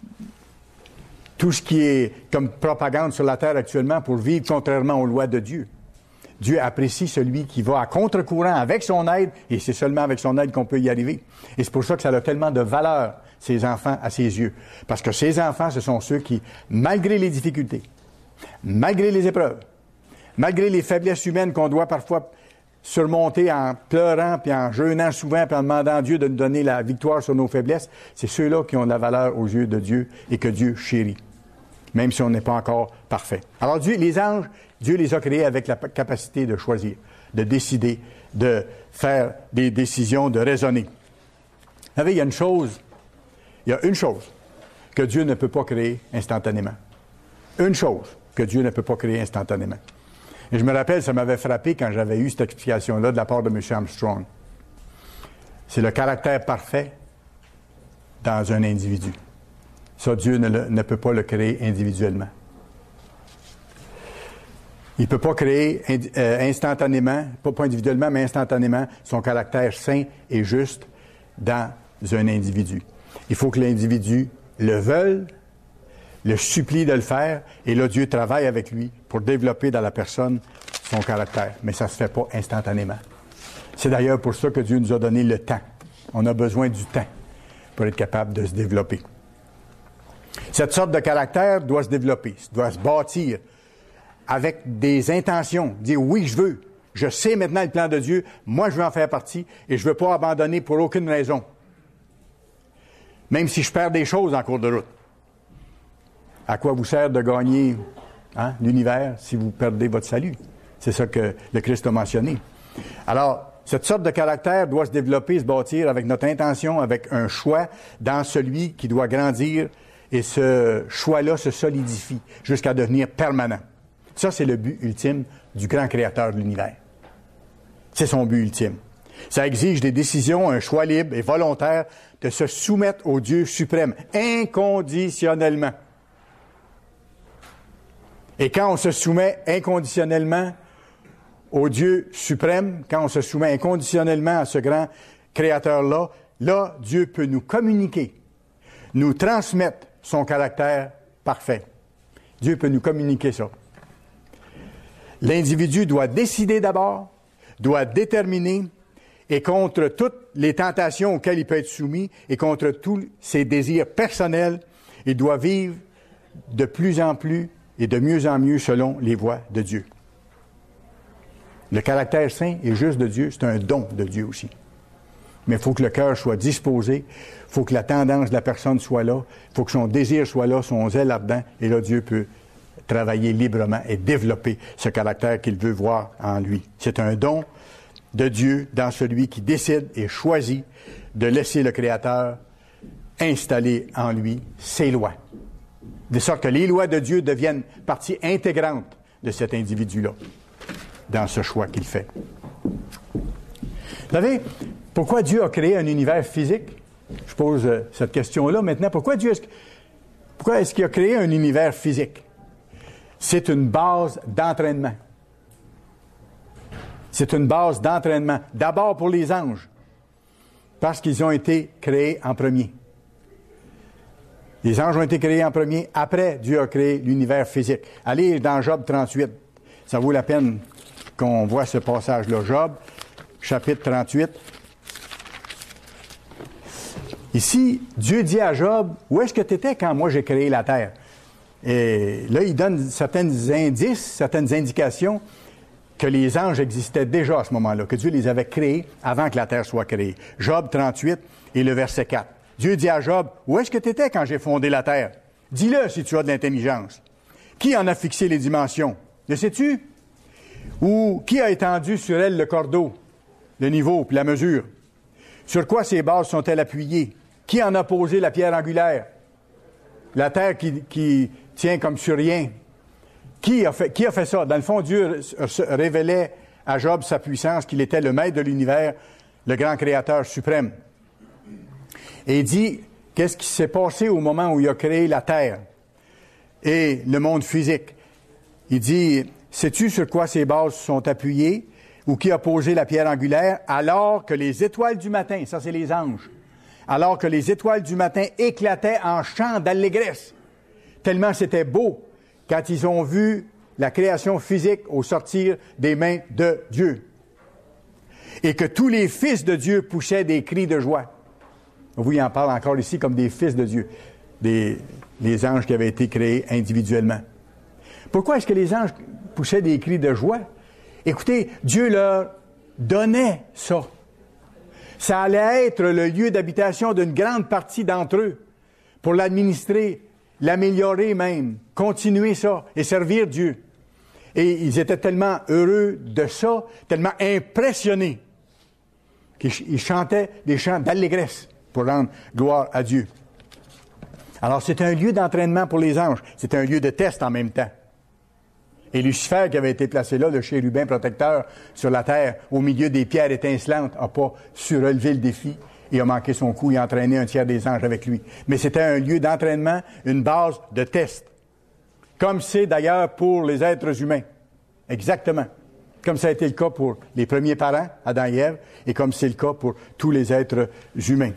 tout ce qui est comme propagande sur la terre actuellement pour vivre contrairement aux lois de Dieu. Dieu apprécie celui qui va à contre-courant avec son aide, et c'est seulement avec son aide qu'on peut y arriver. Et c'est pour ça que ça a tellement de valeur, ces enfants, à ses yeux. Parce que ces enfants, ce sont ceux qui, malgré les difficultés, malgré les épreuves, malgré les faiblesses humaines qu'on doit parfois surmonter en pleurant, puis en jeûnant souvent, puis en demandant à Dieu de nous donner la victoire sur nos faiblesses, c'est ceux-là qui ont de la valeur aux yeux de Dieu et que Dieu chérit, même si on n'est pas encore parfait. Alors Dieu, les anges, Dieu les a créés avec la capacité de choisir, de décider, de faire des décisions, de raisonner. Vous savez, il y a une chose, il y a une chose que Dieu ne peut pas créer instantanément. Une chose que Dieu ne peut pas créer instantanément. Et je me rappelle, ça m'avait frappé quand j'avais eu cette explication-là de la part de M. Armstrong. C'est le caractère parfait dans un individu. Ça, Dieu ne, le, ne peut pas le créer individuellement. Il ne peut pas créer euh, instantanément, pas, pas individuellement, mais instantanément, son caractère saint et juste dans un individu. Il faut que l'individu le veuille, le supplie de le faire, et là, Dieu travaille avec lui pour développer dans la personne son caractère. Mais ça ne se fait pas instantanément. C'est d'ailleurs pour ça que Dieu nous a donné le temps. On a besoin du temps pour être capable de se développer. Cette sorte de caractère doit se développer, doit se bâtir avec des intentions. Dire oui, je veux. Je sais maintenant le plan de Dieu. Moi, je veux en faire partie et je ne veux pas abandonner pour aucune raison. Même si je perds des choses en cours de route. À quoi vous sert de gagner hein, l'univers si vous perdez votre salut? C'est ça que le Christ a mentionné. Alors, cette sorte de caractère doit se développer, se bâtir avec notre intention, avec un choix dans celui qui doit grandir, et ce choix-là se solidifie jusqu'à devenir permanent. Ça, c'est le but ultime du grand créateur de l'univers. C'est son but ultime. Ça exige des décisions, un choix libre et volontaire de se soumettre au Dieu suprême, inconditionnellement. Et quand on se soumet inconditionnellement au Dieu suprême, quand on se soumet inconditionnellement à ce grand créateur-là, là, Dieu peut nous communiquer, nous transmettre son caractère parfait. Dieu peut nous communiquer ça. L'individu doit décider d'abord, doit déterminer, et contre toutes les tentations auxquelles il peut être soumis, et contre tous ses désirs personnels, il doit vivre de plus en plus et de mieux en mieux selon les voies de Dieu. Le caractère saint et juste de Dieu, c'est un don de Dieu aussi. Mais il faut que le cœur soit disposé, il faut que la tendance de la personne soit là, il faut que son désir soit là, son zèle là-dedans, et là, Dieu peut travailler librement et développer ce caractère qu'il veut voir en lui. C'est un don de Dieu dans celui qui décide et choisit de laisser le Créateur installer en lui ses lois. De sorte que les lois de Dieu deviennent partie intégrante de cet individu-là, dans ce choix qu'il fait. Vous savez, pourquoi Dieu a créé un univers physique? Je pose euh, cette question-là maintenant. Pourquoi Dieu est-ce, pourquoi est-ce qu'il a créé un univers physique? C'est une base d'entraînement. C'est une base d'entraînement. D'abord pour les anges, parce qu'ils ont été créés en premier. Les anges ont été créés en premier. Après, Dieu a créé l'univers physique. Allez dans Job trente-huit. Ça vaut la peine qu'on voit ce passage-là. Job, chapitre trente-huit. Ici, Dieu dit à Job, « Où est-ce que tu étais quand moi j'ai créé la terre? » Et là, il donne certains indices, certaines indications que les anges existaient déjà à ce moment-là, que Dieu les avait créés avant que la terre soit créée. Job trente-huit et le verset quatre. Dieu dit à Job, « Où est-ce que tu étais quand j'ai fondé la terre? Dis-le si tu as de l'intelligence. Qui en a fixé les dimensions? Le sais-tu? Ou qui a étendu sur elle le cordeau, le niveau puis la mesure? Sur quoi ces bases sont-elles appuyées? Qui en a posé la pierre angulaire? La terre qui, qui tient comme sur rien. Qui a fait, qui a fait ça? Dans le fond, Dieu révélait à Job sa puissance, qu'il était le maître de l'univers, le grand créateur suprême. Et il dit, qu'est-ce qui s'est passé au moment où il a créé la terre et le monde physique? Il dit, sais-tu sur quoi ces bases sont appuyées ou qui a posé la pierre angulaire alors que les étoiles du matin, ça c'est les anges, alors que les étoiles du matin éclataient en chants d'allégresse, tellement c'était beau quand ils ont vu la création physique au sortir des mains de Dieu. Et que tous les fils de Dieu poussaient des cris de joie. Vous, il en parle encore ici comme des fils de Dieu, des, les anges qui avaient été créés individuellement. Pourquoi est-ce que les anges poussaient des cris de joie? Écoutez, Dieu leur donnait ça. Ça allait être le lieu d'habitation d'une grande partie d'entre eux pour l'administrer, l'améliorer même, continuer ça et servir Dieu. Et ils étaient tellement heureux de ça, tellement impressionnés, qu'ils chantaient des chants d'allégresse pour rendre gloire à Dieu. Alors, c'est un lieu d'entraînement pour les anges. C'est un lieu de test en même temps. Et Lucifer, qui avait été placé là, le chérubin protecteur sur la terre, au milieu des pierres étincelantes, n'a pas su relever le défi et a manqué son coup et a entraîné un tiers des anges avec lui. Mais c'était un lieu d'entraînement, une base de test. Comme c'est d'ailleurs pour les êtres humains. Exactement. Comme ça a été le cas pour les premiers parents, Adam et Ève, et comme c'est le cas pour tous les êtres humains.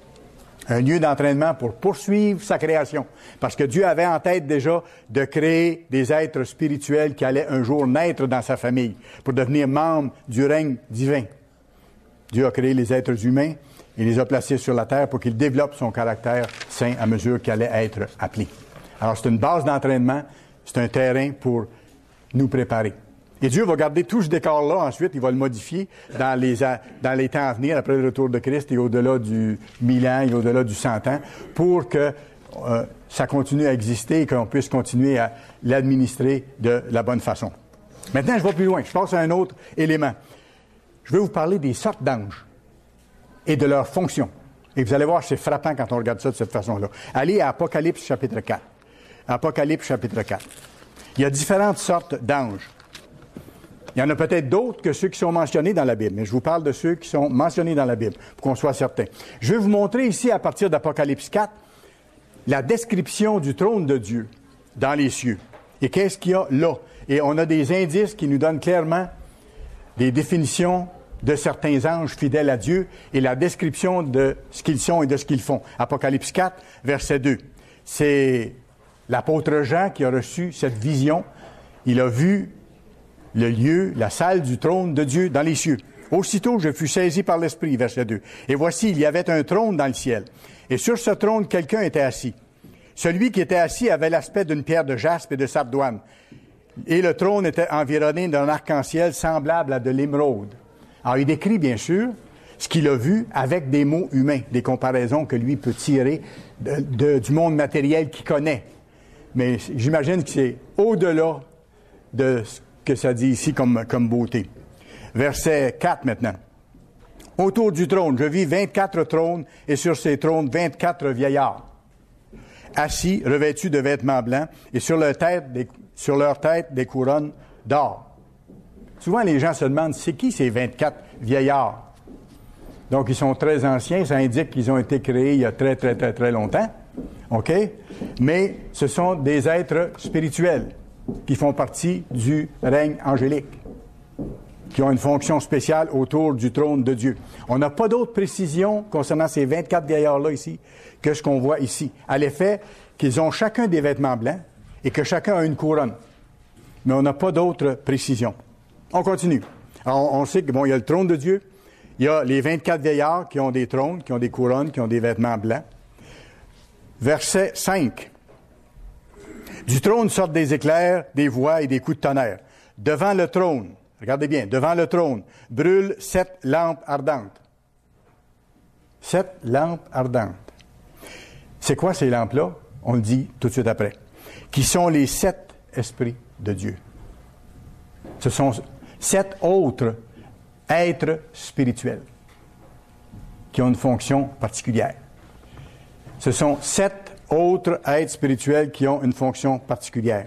Un lieu d'entraînement pour poursuivre sa création. Parce que Dieu avait en tête déjà de créer des êtres spirituels qui allaient un jour naître dans sa famille, pour devenir membres du règne divin. Dieu a créé les êtres humains et les a placés sur la terre pour qu'ils développent son caractère saint à mesure qu'ils allaient être appelés. Alors c'est une base d'entraînement, c'est un terrain pour nous préparer. Et Dieu va garder tout ce décor-là, ensuite, il va le modifier dans les, dans les temps à venir, après le retour de Christ et au-delà du mille ans et au-delà du cent ans, pour que euh, ça continue à exister et qu'on puisse continuer à l'administrer de la bonne façon. Maintenant, je vais plus loin. Je passe à un autre élément. Je vais vous parler des sortes d'anges et de leurs fonctions. Et vous allez voir, c'est frappant quand on regarde ça de cette façon-là. Allez à Apocalypse chapitre quatre. Apocalypse chapitre quatre. Il y a différentes sortes d'anges. Il y en a peut-être d'autres que ceux qui sont mentionnés dans la Bible, mais je vous parle de ceux qui sont mentionnés dans la Bible, pour qu'on soit certain. Je vais vous montrer ici, à partir d'Apocalypse quatre, la description du trône de Dieu dans les cieux. Et qu'est-ce qu'il y a là? Et on a des indices qui nous donnent clairement des définitions de certains anges fidèles à Dieu et la description de ce qu'ils sont et de ce qu'ils font. Apocalypse quatre, verset deux. C'est l'apôtre Jean qui a reçu cette vision. Il a vu le lieu, la salle du trône de Dieu dans les cieux. Aussitôt, je fus saisi par l'Esprit, verset deux. Et voici, il y avait un trône dans le ciel. Et sur ce trône, quelqu'un était assis. Celui qui était assis avait l'aspect d'une pierre de jaspe et de sardoine. Et le trône était environné d'un arc-en-ciel semblable à de l'émeraude. Alors, il décrit, bien sûr, ce qu'il a vu avec des mots humains, des comparaisons que lui peut tirer de, de, du monde matériel qu'il connaît. Mais j'imagine que c'est au-delà de ce que ça dit ici comme, comme beauté. Verset quatre maintenant. Autour du trône, je vis vingt-quatre trônes, et sur ces trônes, vingt-quatre vieillards, assis, revêtus de vêtements blancs, et sur leur tête des, sur leur tête des couronnes d'or. Souvent, les gens se demandent, c'est qui ces vingt-quatre vieillards? Donc, ils sont très anciens, ça indique qu'ils ont été créés il y a très, très, très, très longtemps. OK? Mais ce sont des êtres spirituels qui font partie du règne angélique, qui ont une fonction spéciale autour du trône de Dieu. On n'a pas d'autres précisions concernant ces vingt-quatre vieillards-là ici que ce qu'on voit ici. À l'effet qu'ils ont chacun des vêtements blancs et que chacun a une couronne. Mais on n'a pas d'autres précisions. On continue. Alors, on sait que bon, il y a le trône de Dieu, il y a les vingt-quatre vieillards qui ont des trônes, qui ont des couronnes, qui ont des vêtements blancs. Verset cinq. Du trône sortent des éclairs, des voix et des coups de tonnerre. Devant le trône, regardez bien, devant le trône, brûlent sept lampes ardentes. Sept lampes ardentes. C'est quoi ces lampes-là? On le dit tout de suite après. Qui sont les sept esprits de Dieu. Ce sont sept autres êtres spirituels qui ont une fonction particulière. Ce sont sept autres êtres spirituels qui ont une fonction particulière.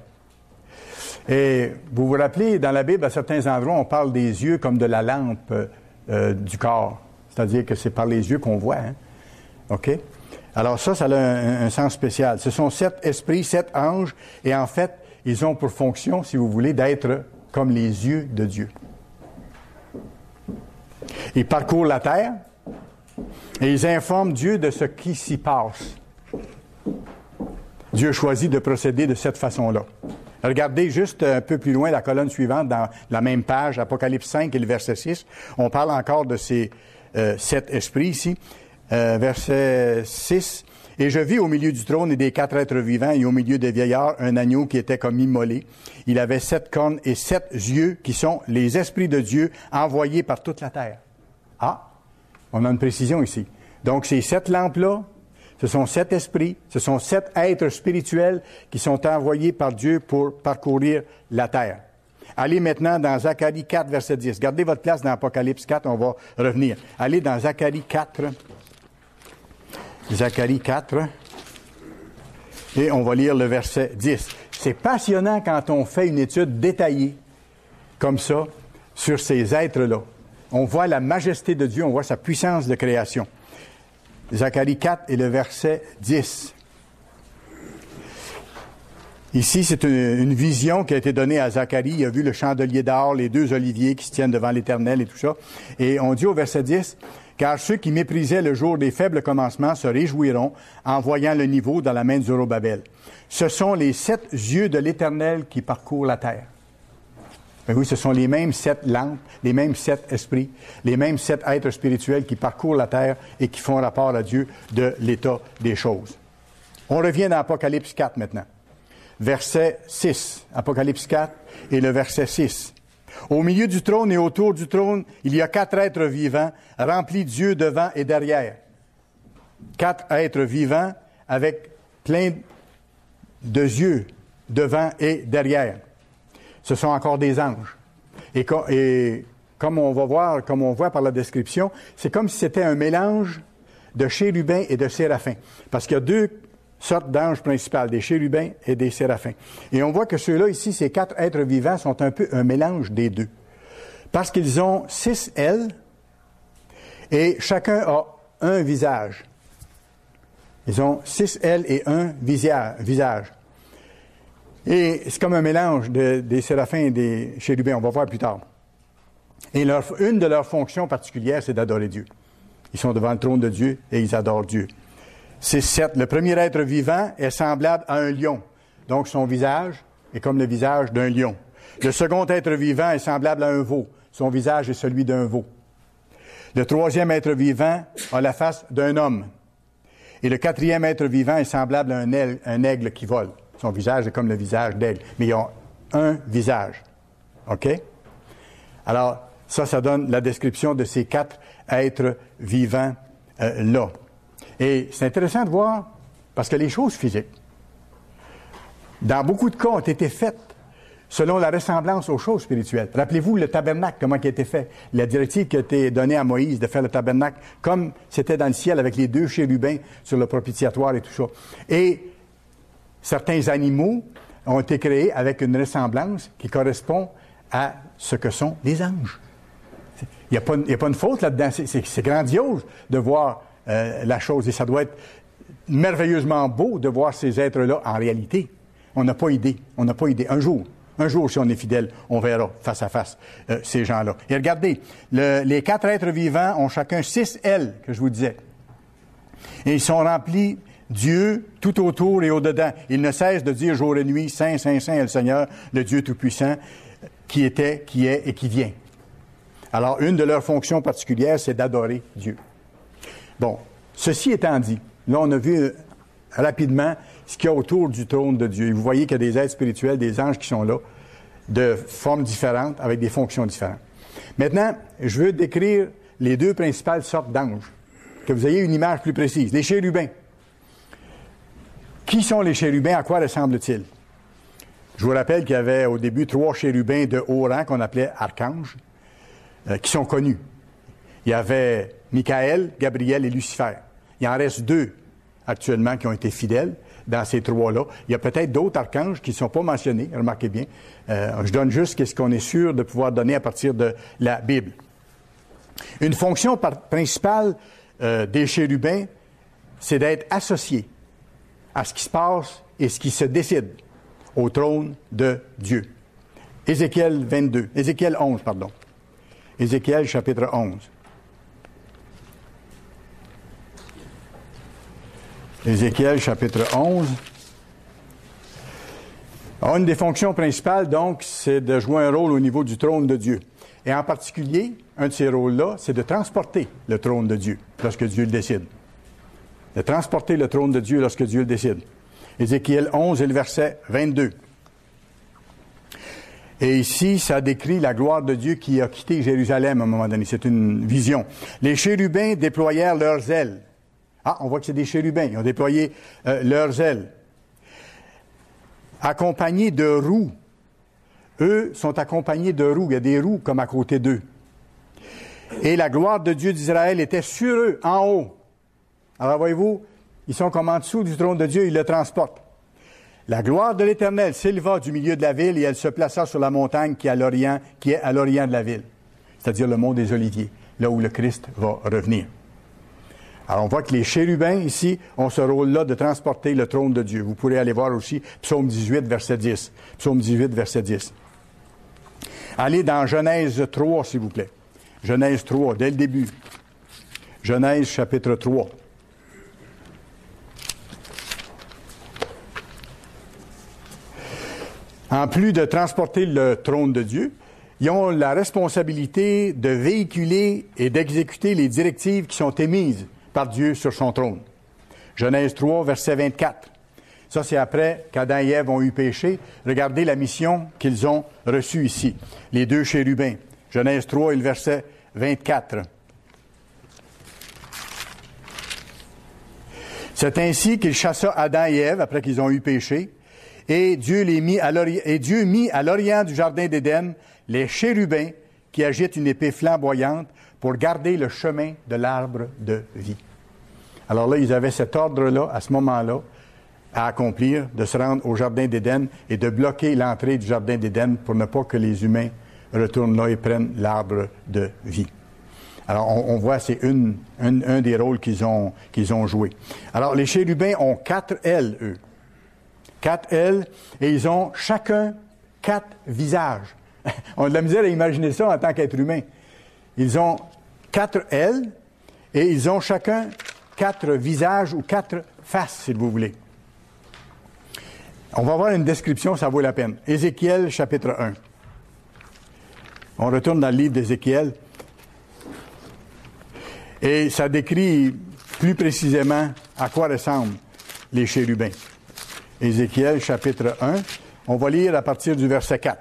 Et vous vous rappelez, dans la Bible, à certains endroits, on parle des yeux comme de la lampe euh, du corps. C'est-à-dire que c'est par les yeux qu'on voit. Hein? OK? Alors ça, ça a un, un sens spécial. Ce sont sept esprits, sept anges, et en fait, ils ont pour fonction, si vous voulez, d'être comme les yeux de Dieu. Ils parcourent la terre et ils informent Dieu de ce qui s'y passe. Dieu choisit de procéder de cette façon-là. Regardez juste un peu plus loin la colonne suivante dans la même page, Apocalypse cinq et le verset six. On parle encore de ces euh, sept esprits ici. Euh, verset six. « Et je vis au milieu du trône et des quatre êtres vivants et au milieu des vieillards un agneau qui était comme immolé. Il avait sept cornes et sept yeux qui sont les esprits de Dieu envoyés par toute la terre. » Ah, on a une précision ici. Donc, ces sept lampes-là, ce sont sept esprits, ce sont sept êtres spirituels qui sont envoyés par Dieu pour parcourir la terre. Allez maintenant dans Zacharie quatre, verset dix. Gardez votre place dans Apocalypse quatre, on va revenir. Allez dans Zacharie quatre. Zacharie quatre. Et on va lire le verset dix. C'est passionnant quand on fait une étude détaillée, comme ça, sur ces êtres-là. On voit la majesté de Dieu, on voit sa puissance de création. Zacharie quatre et le verset dix. Ici, c'est une, une vision qui a été donnée à Zacharie. Il a vu le chandelier d'or, les deux oliviers qui se tiennent devant l'Éternel et tout ça. Et on dit au verset dix, « Car ceux qui méprisaient le jour des faibles commencements se réjouiront en voyant le niveau dans la main de Zorobabel. Ce sont les sept yeux de l'Éternel qui parcourent la terre. » Ben oui, ce sont les mêmes sept lampes, les mêmes sept esprits, les mêmes sept êtres spirituels qui parcourent la terre et qui font rapport à Dieu de l'état des choses. On revient dans Apocalypse quatre maintenant. Verset six. Apocalypse quatre et le verset six. Au milieu du trône et autour du trône, il y a quatre êtres vivants, remplis d'yeux devant et derrière. Quatre êtres vivants avec plein de yeux devant et derrière. Ce sont encore des anges. Et, co- et comme on va voir, comme on voit par la description, c'est comme si c'était un mélange de chérubins et de séraphins. Parce qu'il y a deux sortes d'anges principales, des chérubins et des séraphins. Et on voit que ceux-là ici, ces quatre êtres vivants, sont un peu un mélange des deux. Parce qu'ils ont six ailes et chacun a un visage. Ils ont six ailes et un visage. Et c'est comme un mélange de, des séraphins et des chérubins. On va voir plus tard. Et leur, une de leurs fonctions particulières, c'est d'adorer Dieu. Ils sont devant le trône de Dieu et ils adorent Dieu. C'est sept. Le premier être vivant est semblable à un lion. Donc, son visage est comme le visage d'un lion. Le second être vivant est semblable à un veau. Son visage est celui d'un veau. Le troisième être vivant a la face d'un homme. Et le quatrième être vivant est semblable à un aigle, un aigle qui vole. Son visage est comme le visage d'aigle. Mais ils ont un visage. OK? Alors, ça, ça donne la description de ces quatre êtres vivants euh, là. Et c'est intéressant de voir, parce que les choses physiques, dans beaucoup de cas, ont été faites selon la ressemblance aux choses spirituelles. Rappelez-vous le tabernacle, comment il a été fait. La directive qui a été donnée à Moïse de faire le tabernacle comme c'était dans le ciel avec les deux chérubins sur le propitiatoire et tout ça. Et certains animaux ont été créés avec une ressemblance qui correspond à ce que sont les anges. Il n'y a pas, il y a pas une faute là-dedans. C'est, c'est, c'est grandiose de voir euh, la chose et ça doit être merveilleusement beau de voir ces êtres-là en réalité. On n'a pas idée. On n'a pas idée. Un jour, un jour, si on est fidèle, on verra face à face euh, ces gens-là. Et regardez, le, les quatre êtres vivants ont chacun six ailes, que je vous disais. Et ils sont remplis Dieu tout autour et au-dedans. Ils ne cessent de dire jour et nuit, Saint, Saint, Saint est le Seigneur, le Dieu Tout-Puissant, qui était, qui est et qui vient. Alors, une de leurs fonctions particulières, c'est d'adorer Dieu. Bon, ceci étant dit, là, on a vu euh, rapidement ce qu'il y a autour du trône de Dieu. Et vous voyez qu'il y a des êtres spirituels, des anges qui sont là, de formes différentes, avec des fonctions différentes. Maintenant, je veux décrire les deux principales sortes d'anges, que vous ayez une image plus précise. Les chérubins. Qui sont les chérubins? À quoi ressemblent-ils? Je vous rappelle qu'il y avait au début trois chérubins de haut rang qu'on appelait archanges, euh, qui sont connus. Il y avait Michaël, Gabriel et Lucifer. Il en reste deux actuellement qui ont été fidèles dans ces trois-là. Il y a peut-être d'autres archanges qui ne sont pas mentionnés, remarquez bien. Euh, je donne juste ce qu'on est sûr de pouvoir donner à partir de la Bible. Une fonction par- principale euh, des chérubins, c'est d'être associés à ce qui se passe et ce qui se décide au trône de Dieu. Ézéchiel vingt-deux, Ézéchiel onze, pardon. Ézéchiel chapitre onze. Ézéchiel chapitre onze. Alors, une des fonctions principales, donc, c'est de jouer un rôle au niveau du trône de Dieu. Et en particulier, un de ces rôles-là, c'est de transporter le trône de Dieu lorsque Dieu le décide. De transporter le trône de Dieu lorsque Dieu le décide. Ézéchiel onze et le verset vingt-deux. Et ici, ça décrit la gloire de Dieu qui a quitté Jérusalem à un moment donné. C'est une vision. Les chérubins déployèrent leurs ailes. Ah, on voit que c'est des chérubins. Ils ont déployé euh, leurs ailes. Accompagnés de roues. Eux sont accompagnés de roues. Il y a des roues comme à côté d'eux. Et la gloire de Dieu d'Israël était sur eux, en haut. Alors, voyez-vous, ils sont comme en dessous du trône de Dieu, ils le transportent. La gloire de l'Éternel s'éleva du milieu de la ville et elle se plaça sur la montagne qui est à l'orient, qui est à l'orient de la ville, c'est-à-dire le mont des Oliviers, là où le Christ va revenir. Alors, on voit que les chérubins, ici, ont ce rôle-là de transporter le trône de Dieu. Vous pourrez aller voir aussi Psaume dix-huit, verset dix. Psaume dix-huit, verset dix. Allez dans Genèse trois, s'il vous plaît. Genèse trois, dès le début. Genèse, chapitre trois. En plus de transporter le trône de Dieu, ils ont la responsabilité de véhiculer et d'exécuter les directives qui sont émises par Dieu sur son trône. Genèse trois, verset vingt-quatre. Ça, c'est après qu'Adam et Ève ont eu péché. Regardez la mission qu'ils ont reçue ici. Les deux chérubins. Genèse trois et le verset vingt-quatre. C'est ainsi qu'il chassa Adam et Ève après qu'ils ont eu péché. Et Dieu les mit à l'orient, et Dieu mit à l'orient du jardin d'Éden les chérubins qui agitent une épée flamboyante pour garder le chemin de l'arbre de vie. Alors là, ils avaient cet ordre-là, à ce moment-là, à accomplir, de se rendre au jardin d'Éden et de bloquer l'entrée du jardin d'Éden pour ne pas que les humains retournent là et prennent l'arbre de vie. Alors, on, on voit, c'est une, un, un des rôles qu'ils ont, qu'ils ont joué. Alors, les chérubins ont quatre ailes, eux. Quatre ailes, et ils ont chacun quatre visages. On a de la misère à imaginer ça en tant qu'être humain. Ils ont quatre ailes, et ils ont chacun quatre visages ou quatre faces, si vous voulez. On va voir une description, ça vaut la peine. Ézéchiel, chapitre un. On retourne dans le livre d'Ézéchiel. Et ça décrit plus précisément à quoi ressemblent les chérubins. Ézéchiel, chapitre un, On va lire à partir du verset quatre.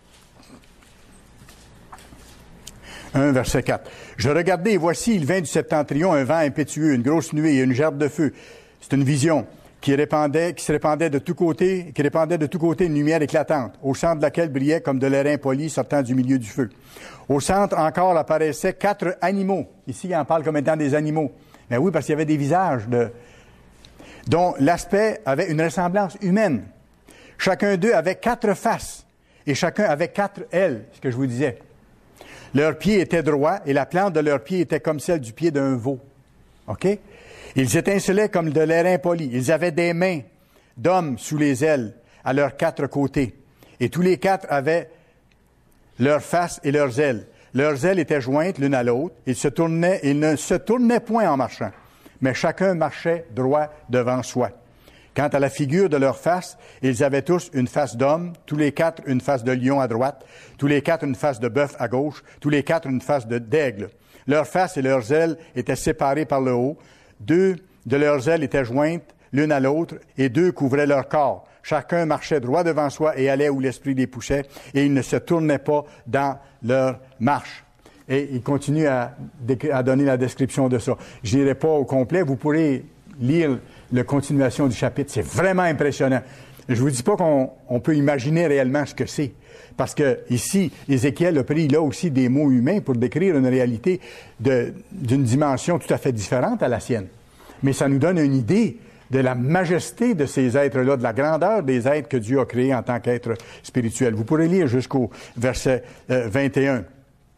un, verset quatre. « Je regardais, et voici, il vint du septentrion un vent impétueux, une grosse nuée et une gerbe de feu. » C'est une vision qui répandait, qui se répandait de tous côtés, qui répandait de tous côtés une lumière éclatante, au centre de laquelle brillait comme de l'airain poli sortant du milieu du feu. Au centre encore apparaissaient quatre animaux. Ici, il en parle comme étant des animaux. Mais oui, parce qu'il y avait des visages de, dont l'aspect avait une ressemblance humaine. Chacun d'eux avait quatre faces, et chacun avait quatre ailes, ce que je vous disais. Leurs pieds étaient droits, et la plante de leurs pieds était comme celle du pied d'un veau. OK? Ils étincelaient comme de l'airain poli. Ils avaient des mains d'hommes sous les ailes, à leurs quatre côtés. Et tous les quatre avaient leurs faces et leurs ailes. Leurs ailes étaient jointes l'une à l'autre. Ils se tournaient, ils ne se tournaient point en marchant, mais chacun marchait droit devant soi. Quant à la figure de leur face, ils avaient tous une face d'homme, tous les quatre une face de lion à droite, tous les quatre une face de bœuf à gauche, tous les quatre une face de d'aigle. Leurs faces et leurs ailes étaient séparées par le haut. Deux de leurs ailes étaient jointes l'une à l'autre, et deux couvraient leur corps. Chacun marchait droit devant soi et allait où l'esprit les poussait, et ils ne se tournaient pas dans leur marche. Et il continue à, à donner la description de ça. Je n'irai pas au complet, vous pourrez lire la continuation du chapitre. C'est vraiment impressionnant. Je vous dis pas qu'on on peut imaginer réellement ce que c'est. Parce que ici, Ézéchiel a pris là aussi des mots humains pour décrire une réalité de, d'une dimension tout à fait différente à la sienne. Mais ça nous donne une idée de la majesté de ces êtres-là, de la grandeur des êtres que Dieu a créés en tant qu'êtres spirituels. Vous pourrez lire jusqu'au verset euh, vingt et un.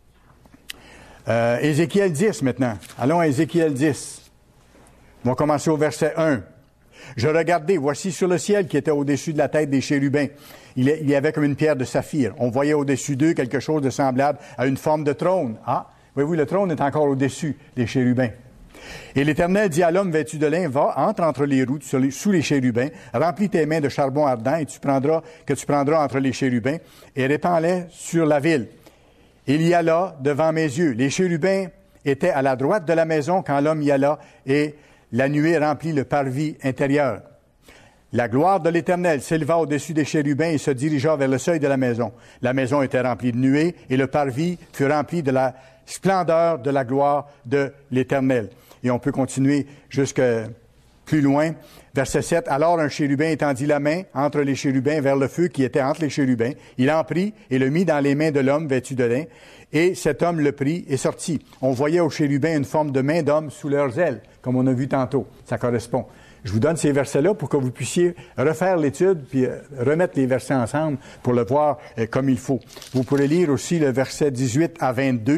Euh, Ézéchiel dix maintenant. Allons à Ézéchiel dix. On va commencer au verset un. « Je regardais, voici sur le ciel qui était au-dessus de la tête des chérubins. Il y avait comme une pierre de saphir. On voyait au-dessus d'eux quelque chose de semblable à une forme de trône. Ah, voyez-vous, le trône est encore au-dessus des chérubins. Et l'Éternel dit à l'homme vêtu de lin, va, entre entre les roues, sur les, sous les chérubins, remplis tes mains de charbon ardent et tu prendras, que tu prendras entre les chérubins et répands-les sur la ville. Il y alla devant mes yeux. Les chérubins étaient à la droite de la maison quand l'homme y alla et la nuée remplit le parvis intérieur. La gloire de l'Éternel s'éleva au-dessus des chérubins et se dirigea vers le seuil de la maison. La maison était remplie de nuées et le parvis fut rempli de la splendeur de la gloire de l'Éternel. Et on peut continuer jusque plus loin. Verset sept. Alors un chérubin étendit la main entre les chérubins vers le feu qui était entre les chérubins. Il en prit et le mit dans les mains de l'homme vêtu de lin. Et cet homme le prit et sortit. On voyait aux chérubins une forme de main d'homme sous leurs ailes, comme on a vu tantôt. Ça correspond. Je vous donne ces versets-là pour que vous puissiez refaire l'étude puis remettre les versets ensemble pour le voir comme il faut. Vous pourrez lire aussi le verset dix-huit à vingt-deux.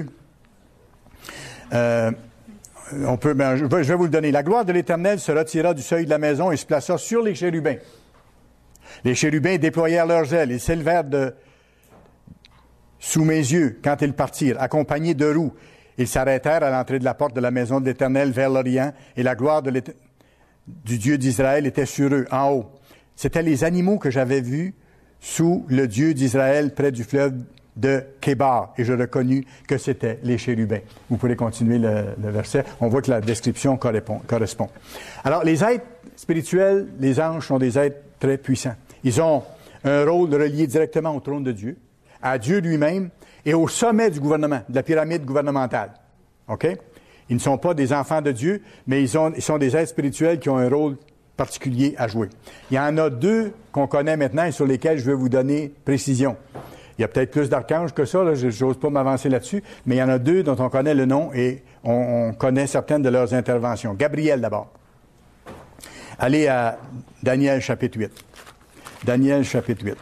Euh, on peut, ben, je vais vous le donner. La gloire de l'Éternel se retira du seuil de la maison et se plaça sur les chérubins. Les chérubins déployèrent leurs ailes et s'élevèrent de sous mes yeux quand ils partirent, accompagnés de roues. Ils s'arrêtèrent à l'entrée de la porte de la maison de l'Éternel vers l'Orient, et la gloire de du Dieu d'Israël était sur eux, en haut. C'étaient les animaux que j'avais vus sous le Dieu d'Israël près du fleuve de Kébar, et je reconnus que c'était les chérubins. Vous pourrez continuer le, le verset. On voit que la description correspond. Alors, les êtres spirituels, les anges, sont des êtres très puissants. Ils ont un rôle relié directement au trône de Dieu, à Dieu lui-même et au sommet du gouvernement, de la pyramide gouvernementale. OK? Ils ne sont pas des enfants de Dieu, mais ils, ont, ils sont des êtres spirituels qui ont un rôle particulier à jouer. Il y en a deux qu'on connaît maintenant et sur lesquels je vais vous donner précision. Il y a peut-être plus d'archanges que ça, là, je n'ose pas m'avancer là-dessus, mais il y en a deux dont on connaît le nom et on, on connaît certaines de leurs interventions. Gabriel d'abord. Allez à Daniel chapitre huit. Daniel chapitre huit.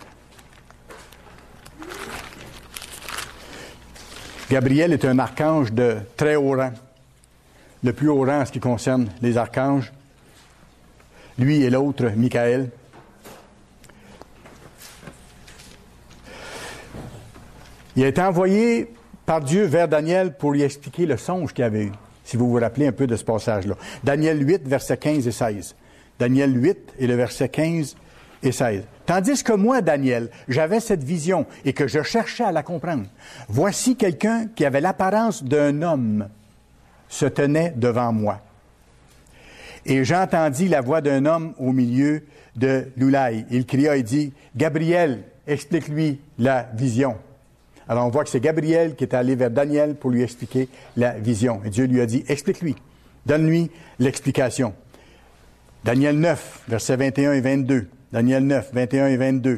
Gabriel est un archange de très haut rang, le plus haut rang en ce qui concerne les archanges. Lui et l'autre, Michaël. Il a été envoyé par Dieu vers Daniel pour lui expliquer le songe qu'il avait eu, si vous vous rappelez un peu de ce passage-là. Daniel huit, versets quinze et seize. Daniel huit et le verset quinze et seize. Tandis que moi, Daniel, j'avais cette vision et que je cherchais à la comprendre. Voici quelqu'un qui avait l'apparence d'un homme se tenait devant moi. Et j'entendis la voix d'un homme au milieu de l'Oulaï. Il cria et dit, « Gabriel, explique-lui la vision. » Alors on voit que c'est Gabriel qui est allé vers Daniel pour lui expliquer la vision. Et Dieu lui a dit, « Explique-lui, donne-lui l'explication. » Daniel neuf, versets vingt et un et vingt-deux. Daniel neuf, vingt et un et vingt-deux.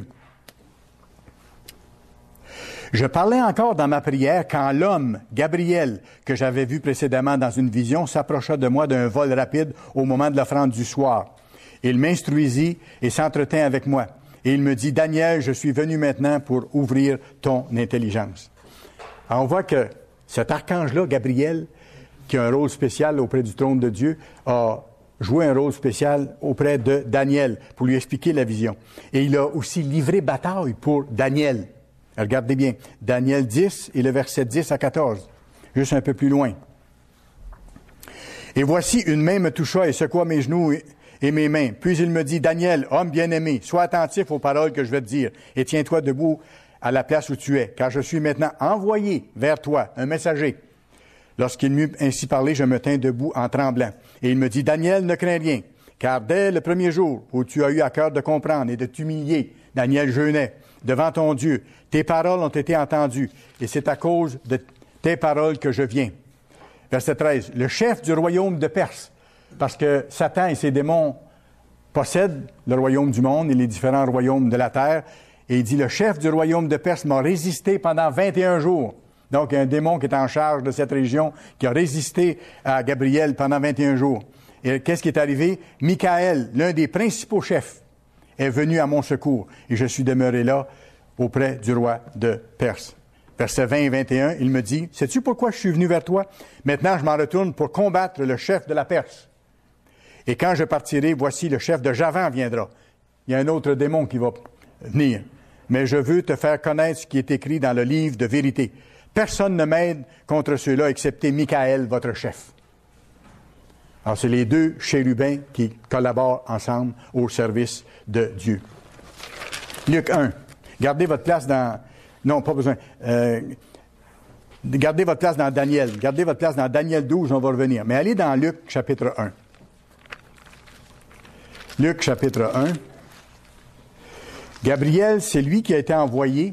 Je parlais encore dans ma prière quand l'homme, Gabriel, que j'avais vu précédemment dans une vision, s'approcha de moi d'un vol rapide au moment de l'offrande du soir. Il m'instruisit et s'entretint avec moi. Et il me dit, « Daniel, je suis venu maintenant pour ouvrir ton intelligence. » Alors on voit que cet archange-là, Gabriel, qui a un rôle spécial auprès du trône de Dieu, a joué un rôle spécial auprès de Daniel pour lui expliquer la vision. Et il a aussi livré bataille pour Daniel. Regardez bien, Daniel dix et le verset dix à quatorze, juste un peu plus loin. « Et voici, une main me toucha et secoua mes genoux et, et mes mains. Puis il me dit, « Daniel, homme bien-aimé, sois attentif aux paroles que je vais te dire et tiens-toi debout à la place où tu es, car je suis maintenant envoyé vers toi, un messager. » Lorsqu'il m'eut ainsi parlé, je me tins debout en tremblant. Et il me dit, « Daniel, ne crains rien, car dès le premier jour où tu as eu à cœur de comprendre et de t'humilier, Daniel jeûnait devant ton Dieu. Tes paroles ont été entendues, et c'est à cause de tes paroles que je viens. » Verset treize. « Le chef du royaume de Perse, parce que Satan et ses démons possèdent le royaume du monde et les différents royaumes de la terre, et il dit, « Le chef du royaume de Perse m'a résisté pendant vingt et un jours. » Donc, un démon qui est en charge de cette région, qui a résisté à Gabriel pendant vingt et un jours. Et qu'est-ce qui est arrivé? Michaël, l'un des principaux chefs, est venu à mon secours, et je suis demeuré là auprès du roi de Perse. Versets vingt et vingt et un, il me dit, « Sais-tu pourquoi je suis venu vers toi? Maintenant, je m'en retourne pour combattre le chef de la Perse. Et quand je partirai, voici, le chef de Javan viendra. » Il y a un autre démon qui va venir. « Mais je veux te faire connaître ce qui est écrit dans le livre de vérité. Personne ne m'aide contre ceux-là, excepté Michaël, votre chef. » Alors, c'est les deux chérubins qui collaborent ensemble au service de Dieu. Luc un. Gardez votre place dans... Non, pas besoin. Euh, gardez votre place dans Daniel. Gardez votre place dans Daniel douze, on va revenir. Mais allez dans Luc, chapitre un. Luc, chapitre un. Gabriel, c'est lui qui a été envoyé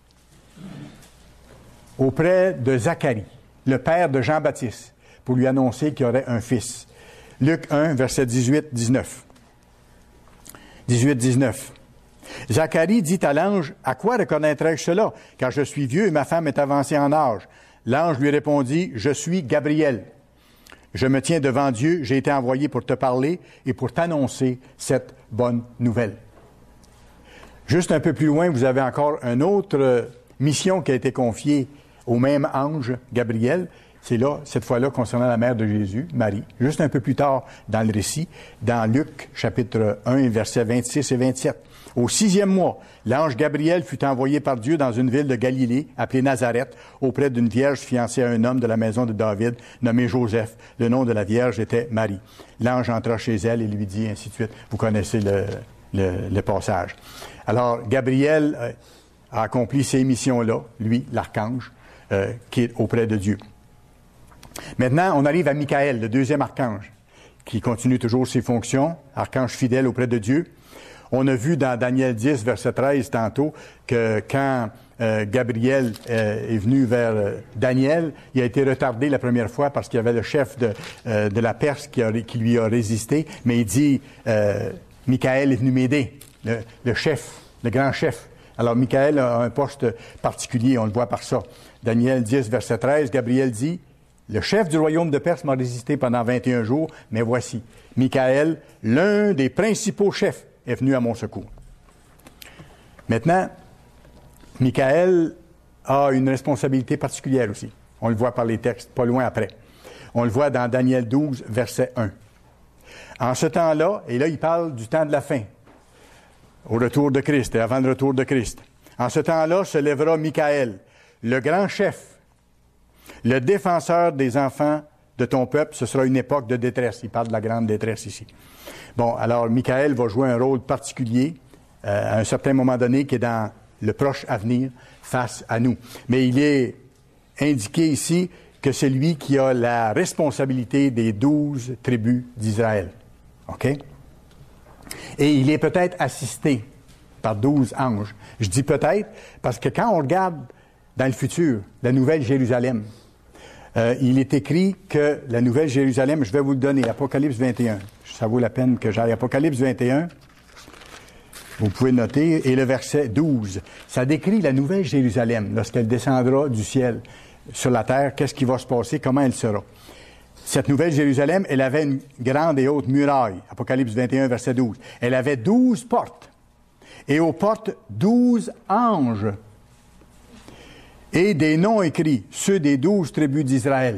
auprès de Zacharie, le père de Jean-Baptiste, pour lui annoncer qu'il y aurait un fils. Luc un, versets dix-huit à dix-neuf. dix-huit à dix-neuf. Zacharie dit à l'ange, « À quoi reconnaîtrai-je cela? Car je suis vieux et ma femme est avancée en âge. » L'ange lui répondit, « Je suis Gabriel. Je me tiens devant Dieu, j'ai été envoyé pour te parler et pour t'annoncer cette bonne nouvelle. » Juste un peu plus loin, vous avez encore une autre mission qui a été confiée au même ange, Gabriel. C'est là, cette fois-là, concernant la mère de Jésus, Marie. Juste un peu plus tard dans le récit, dans Luc, chapitre un, versets vingt-six et vingt-sept. Au sixième mois, l'ange Gabriel fut envoyé par Dieu dans une ville de Galilée, appelée Nazareth, auprès d'une vierge fiancée à un homme de la maison de David, nommé Joseph. Le nom de la vierge était Marie. L'ange entra chez elle et lui dit, ainsi de suite. Vous connaissez le, le, le passage. Alors, Gabriel euh, a accompli ces missions-là, lui, l'archange, euh, qui est auprès de Dieu. Maintenant, on arrive à Michaël, le deuxième archange, qui continue toujours ses fonctions, archange fidèle auprès de Dieu. On a vu dans Daniel dix, verset treize, tantôt, que quand euh, Gabriel euh, est venu vers euh, Daniel, il a été retardé la première fois parce qu'il y avait le chef de, euh, de la Perse qui, a, qui lui a résisté, mais il dit, euh, Michaël est venu m'aider, le, le chef, le grand chef. Alors, Michaël a un poste particulier, on le voit par ça. Daniel dix, verset treize, Gabriel dit, « Le chef du royaume de Perse m'a résisté pendant vingt et un jours, mais voici, Michaël, l'un des principaux chefs, est venu à mon secours. » Maintenant, Michaël a une responsabilité particulière aussi. On le voit par les textes, pas loin après. On le voit dans Daniel douze, verset un. En ce temps-là, et là, il parle du temps de la fin, au retour de Christ et avant le retour de Christ. En ce temps-là, se lèvera Michaël, le grand chef, le défenseur des enfants de ton peuple. Ce sera une époque de détresse. Il parle de la grande détresse ici. Bon, alors, Michaël va jouer un rôle particulier euh, à un certain moment donné qui est dans le proche avenir face à nous. Mais il est indiqué ici que c'est lui qui a la responsabilité des douze tribus d'Israël. OK? Et il est peut-être assisté par douze anges. Je dis peut-être parce que quand on regarde dans le futur, la Nouvelle Jérusalem, euh, il est écrit que la Nouvelle Jérusalem, je vais vous le donner, Apocalypse vingt et un. Ça vaut la peine que j'aille. Apocalypse vingt et un, vous pouvez noter, et le verset douze. Ça décrit la Nouvelle Jérusalem, lorsqu'elle descendra du ciel sur la terre, qu'est-ce qui va se passer, comment elle sera. Cette Nouvelle Jérusalem, elle avait une grande et haute muraille. Apocalypse vingt et un, verset douze. Elle avait douze portes. Et aux portes, douze anges. Et des noms écrits, ceux des douze tribus d'Israël.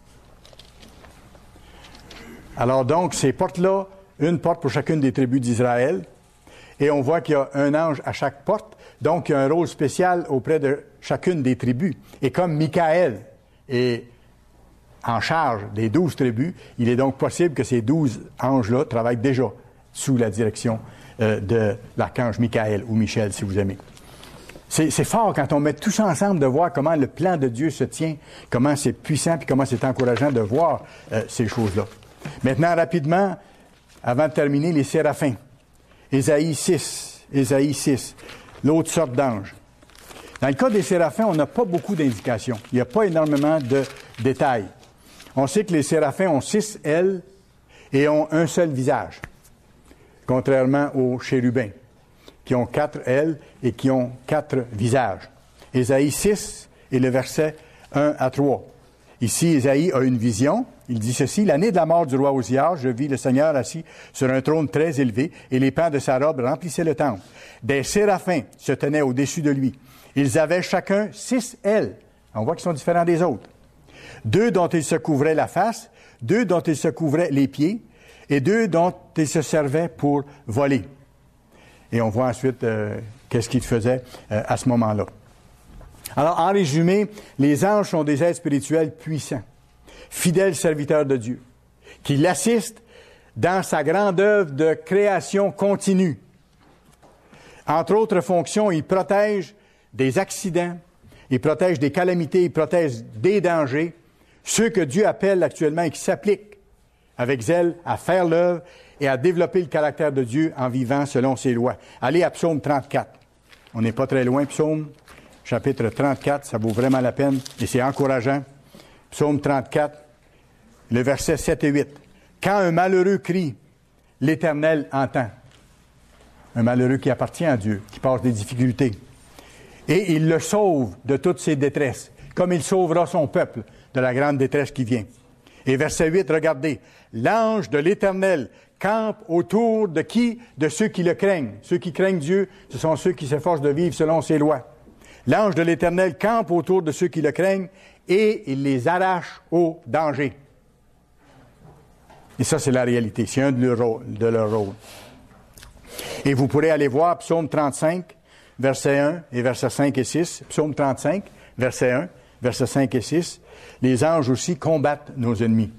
Alors donc, ces portes-là, une porte pour chacune des tribus d'Israël. Et on voit qu'il y a un ange à chaque porte. Donc, il y a un rôle spécial auprès de chacune des tribus. Et comme Michaël est en charge des douze tribus, il est donc possible que ces douze anges-là travaillent déjà sous la direction euh, de l'archange Michaël ou Michel, si vous aimez. C'est, c'est fort quand on met tout ça ensemble de voir comment le plan de Dieu se tient, comment c'est puissant, puis comment c'est encourageant de voir euh, ces choses-là. Maintenant, rapidement, avant de terminer, les séraphins. Ésaïe six, Ésaïe six, l'autre sorte d'ange. Dans le cas des séraphins, on n'a pas beaucoup d'indications. Il n'y a pas énormément de détails. On sait que les séraphins ont six ailes et ont un seul visage, contrairement aux chérubins, qui ont quatre ailes et qui ont quatre visages. Ésaïe six et le verset un à trois. Ici, Ésaïe a une vision. Il dit ceci: « L'année de la mort du roi Osias, je vis le Seigneur assis sur un trône très élevé, et les pans de sa robe remplissaient le temple. Des séraphins se tenaient au-dessus de lui. Ils avaient chacun six ailes. » On voit qu'ils sont différents des autres. Deux dont ils se couvraient la face, deux dont ils se couvraient les pieds, et deux dont ils se servaient pour voler. Et on voit ensuite euh, qu'est-ce qu'ils faisaient euh, à ce moment-là. Alors, en résumé, les anges sont des êtres spirituels puissants, fidèles serviteurs de Dieu, qui l'assistent dans sa grande œuvre de création continue. Entre autres fonctions, ils protègent des accidents, ils protègent des calamités, ils protègent des dangers, ceux que Dieu appelle actuellement et qui s'appliquent avec zèle à faire l'œuvre et à développer le caractère de Dieu en vivant selon ses lois. Allez à Psaume trente-quatre. On n'est pas très loin, Psaume, chapitre trente-quatre, ça vaut vraiment la peine et c'est encourageant. Psaume trente-quatre, le verset sept et huit. « Quand un malheureux crie, l'Éternel entend. » Un malheureux qui appartient à Dieu, qui passe des difficultés. Et il le sauve de toutes ses détresses, comme il sauvera son peuple de la grande détresse qui vient. Et verset huit, regardez. « L'ange de l'Éternel campe autour de qui? De ceux qui le craignent. » Ceux qui craignent Dieu, ce sont ceux qui s'efforcent de vivre selon ses lois. « L'ange de l'Éternel campe autour de ceux qui le craignent et il les arrache au danger. » Et ça, c'est la réalité. C'est un de leurs rôles. De leur rôle. Et vous pourrez aller voir Psaume trente-cinq, verset un et versets cinq et six. Psaume trente-cinq, verset un, versets cinq et six. Les anges aussi combattent nos ennemis.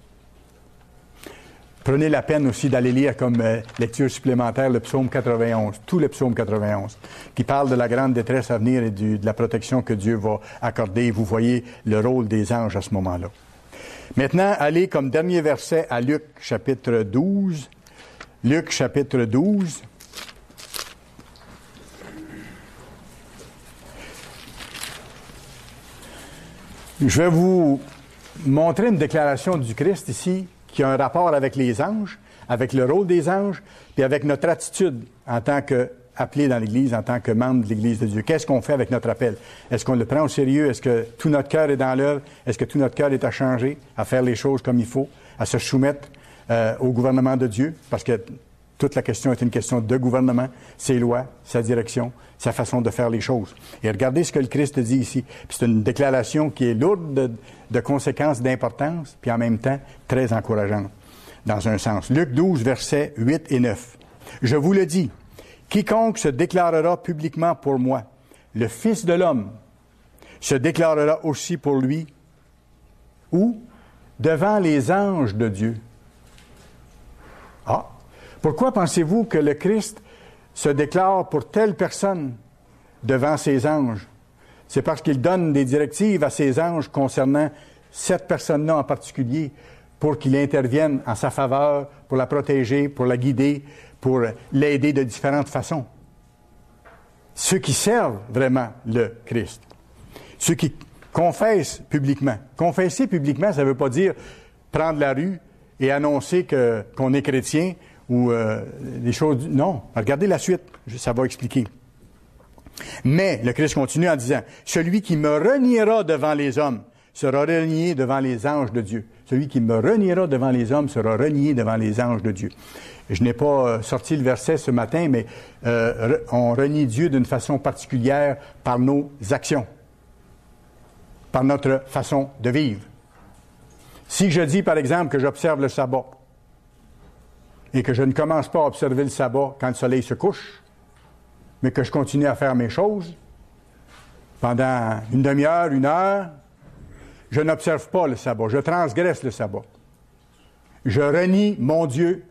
Prenez la peine aussi d'aller lire comme euh, lecture supplémentaire le psaume quatre-vingt-onze, tout le psaume quatre-vingt-onze, qui parle de la grande détresse à venir et du, de la protection que Dieu va accorder. Vous voyez le rôle des anges à ce moment-là. Maintenant, allez comme dernier verset à Luc, chapitre douze. Luc, chapitre douze. Je vais vous montrer une déclaration du Christ ici, qui a un rapport avec les anges, avec le rôle des anges, puis avec notre attitude en tant qu'appelé dans l'Église, en tant que membre de l'Église de Dieu. Qu'est-ce qu'on fait avec notre appel? Est-ce qu'on le prend au sérieux? Est-ce que tout notre cœur est dans l'œuvre? Est-ce que tout notre cœur est à changer, à faire les choses comme il faut, à se soumettre euh, au gouvernement de Dieu? Parce que toute la question est une question de gouvernement, ses lois, sa direction, sa façon de faire les choses. Et regardez ce que le Christ dit ici. Puis c'est une déclaration qui est lourde de, de conséquences, d'importance, puis en même temps très encourageante, dans un sens. Luc douze, versets huit et neuf. « Je vous le dis, quiconque se déclarera publiquement pour moi, le Fils de l'homme se déclarera aussi pour lui, ou devant les anges de Dieu. » Ah! Pourquoi pensez-vous que le Christ se déclare pour telle personne devant ses anges? C'est parce qu'il donne des directives à ses anges concernant cette personne-là en particulier pour qu'il intervienne en sa faveur, pour la protéger, pour la guider, pour l'aider de différentes façons. Ceux qui servent vraiment le Christ. Ceux qui confessent publiquement. Confesser publiquement, ça ne veut pas dire prendre la rue et annoncer que, qu'on est chrétien ou euh, des choses... Non, regardez la suite, ça va expliquer. Mais, le Christ continue en disant, « Celui qui me reniera devant les hommes sera renié devant les anges de Dieu. Celui qui me reniera devant les hommes sera renié devant les anges de Dieu. » Je n'ai pas euh, sorti le verset ce matin, mais euh, on renie Dieu d'une façon particulière par nos actions, par notre façon de vivre. Si je dis, par exemple, que j'observe le sabbat et que je ne commence pas à observer le sabbat quand le soleil se couche, mais que je continue à faire mes choses pendant une demi-heure, une heure, je n'observe pas le sabbat, je transgresse le sabbat. Je renie mon Dieu.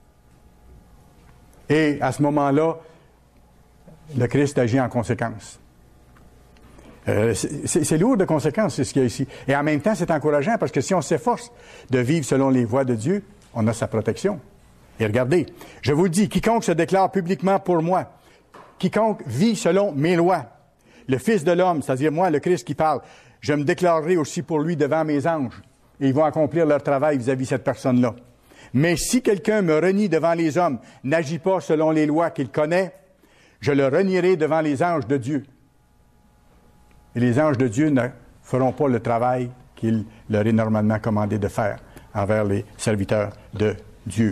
Et à ce moment-là, le Christ agit en conséquence. Euh, c'est, c'est lourd de conséquences, c'est ce qu'il y a ici. Et en même temps, c'est encourageant parce que si on s'efforce de vivre selon les voies de Dieu, on a sa protection. Et regardez, je vous le dis, quiconque se déclare publiquement pour moi, quiconque vit selon mes lois, le Fils de l'homme, c'est-à-dire moi, le Christ qui parle, je me déclarerai aussi pour lui devant mes anges. Et ils vont accomplir leur travail vis-à-vis de cette personne-là. Mais si quelqu'un me renie devant les hommes, n'agit pas selon les lois qu'il connaît, je le renierai devant les anges de Dieu. Et les anges de Dieu ne feront pas le travail qu'il leur est normalement commandé de faire envers les serviteurs de Dieu.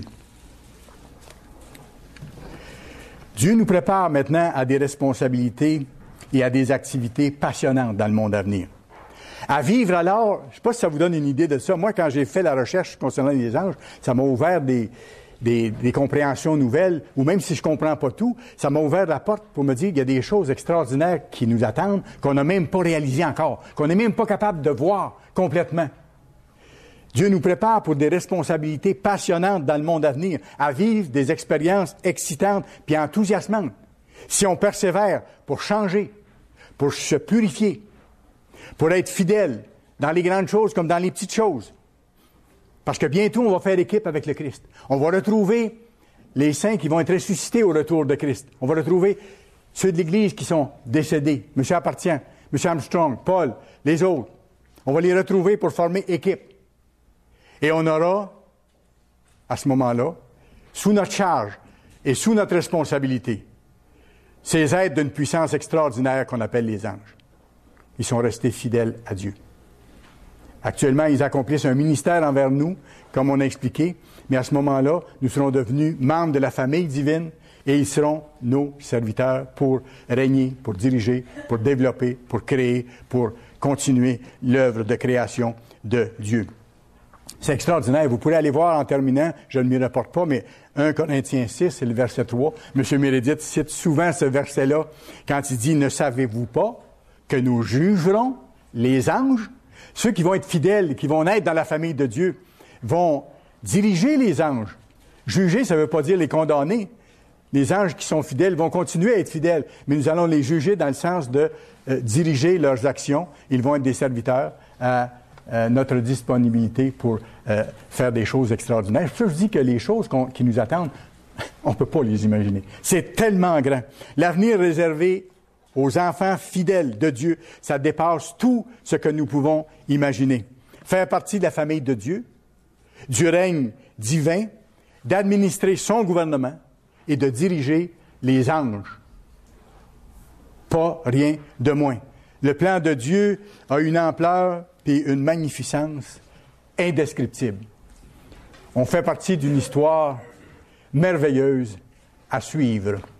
Dieu nous prépare maintenant à des responsabilités et à des activités passionnantes dans le monde à venir. À vivre alors, je ne sais pas si ça vous donne une idée de ça. Moi, quand j'ai fait la recherche concernant les anges, ça m'a ouvert des, des, des compréhensions nouvelles, ou même si je ne comprends pas tout, ça m'a ouvert la porte pour me dire qu'il y a des choses extraordinaires qui nous attendent, qu'on n'a même pas réalisées encore, qu'on n'est même pas capable de voir complètement. Dieu nous prépare pour des responsabilités passionnantes dans le monde à venir, à vivre des expériences excitantes puis enthousiasmantes. Si on persévère pour changer, pour se purifier, pour être fidèle dans les grandes choses comme dans les petites choses. Parce que bientôt, on va faire équipe avec le Christ. On va retrouver les saints qui vont être ressuscités au retour de Christ. On va retrouver ceux de l'Église qui sont décédés. M. Appartient, M. Armstrong, Paul, les autres. On va les retrouver pour former équipe. Et on aura, à ce moment-là, sous notre charge et sous notre responsabilité, ces êtres d'une puissance extraordinaire qu'on appelle les anges. Ils sont restés fidèles à Dieu. Actuellement, ils accomplissent un ministère envers nous, comme on a expliqué, mais à ce moment-là, nous serons devenus membres de la famille divine et ils seront nos serviteurs pour régner, pour diriger, pour développer, pour créer, pour continuer l'œuvre de création de Dieu. C'est extraordinaire. Vous pourrez aller voir en terminant, je ne m'y reporte pas, mais un Corinthiens six, c'est le verset trois. M. Meredith cite souvent ce verset-là quand il dit « Ne savez-vous pas que nous jugerons les anges? » Ceux qui vont être fidèles, qui vont naître dans la famille de Dieu, vont diriger les anges. Juger, ça ne veut pas dire les condamner. Les anges qui sont fidèles vont continuer à être fidèles, mais nous allons les juger dans le sens de euh, diriger leurs actions. Ils vont être des serviteurs à Euh, notre disponibilité pour euh, faire des choses extraordinaires. Je dis que les choses qu'on, qui nous attendent, on ne peut pas les imaginer. C'est tellement grand. L'avenir réservé aux enfants fidèles de Dieu, ça dépasse tout ce que nous pouvons imaginer. Faire partie de la famille de Dieu, du règne divin, d'administrer son gouvernement et de diriger les anges. Pas rien de moins. Le plan de Dieu a une ampleur et une magnificence indescriptible. On fait partie d'une histoire merveilleuse à suivre.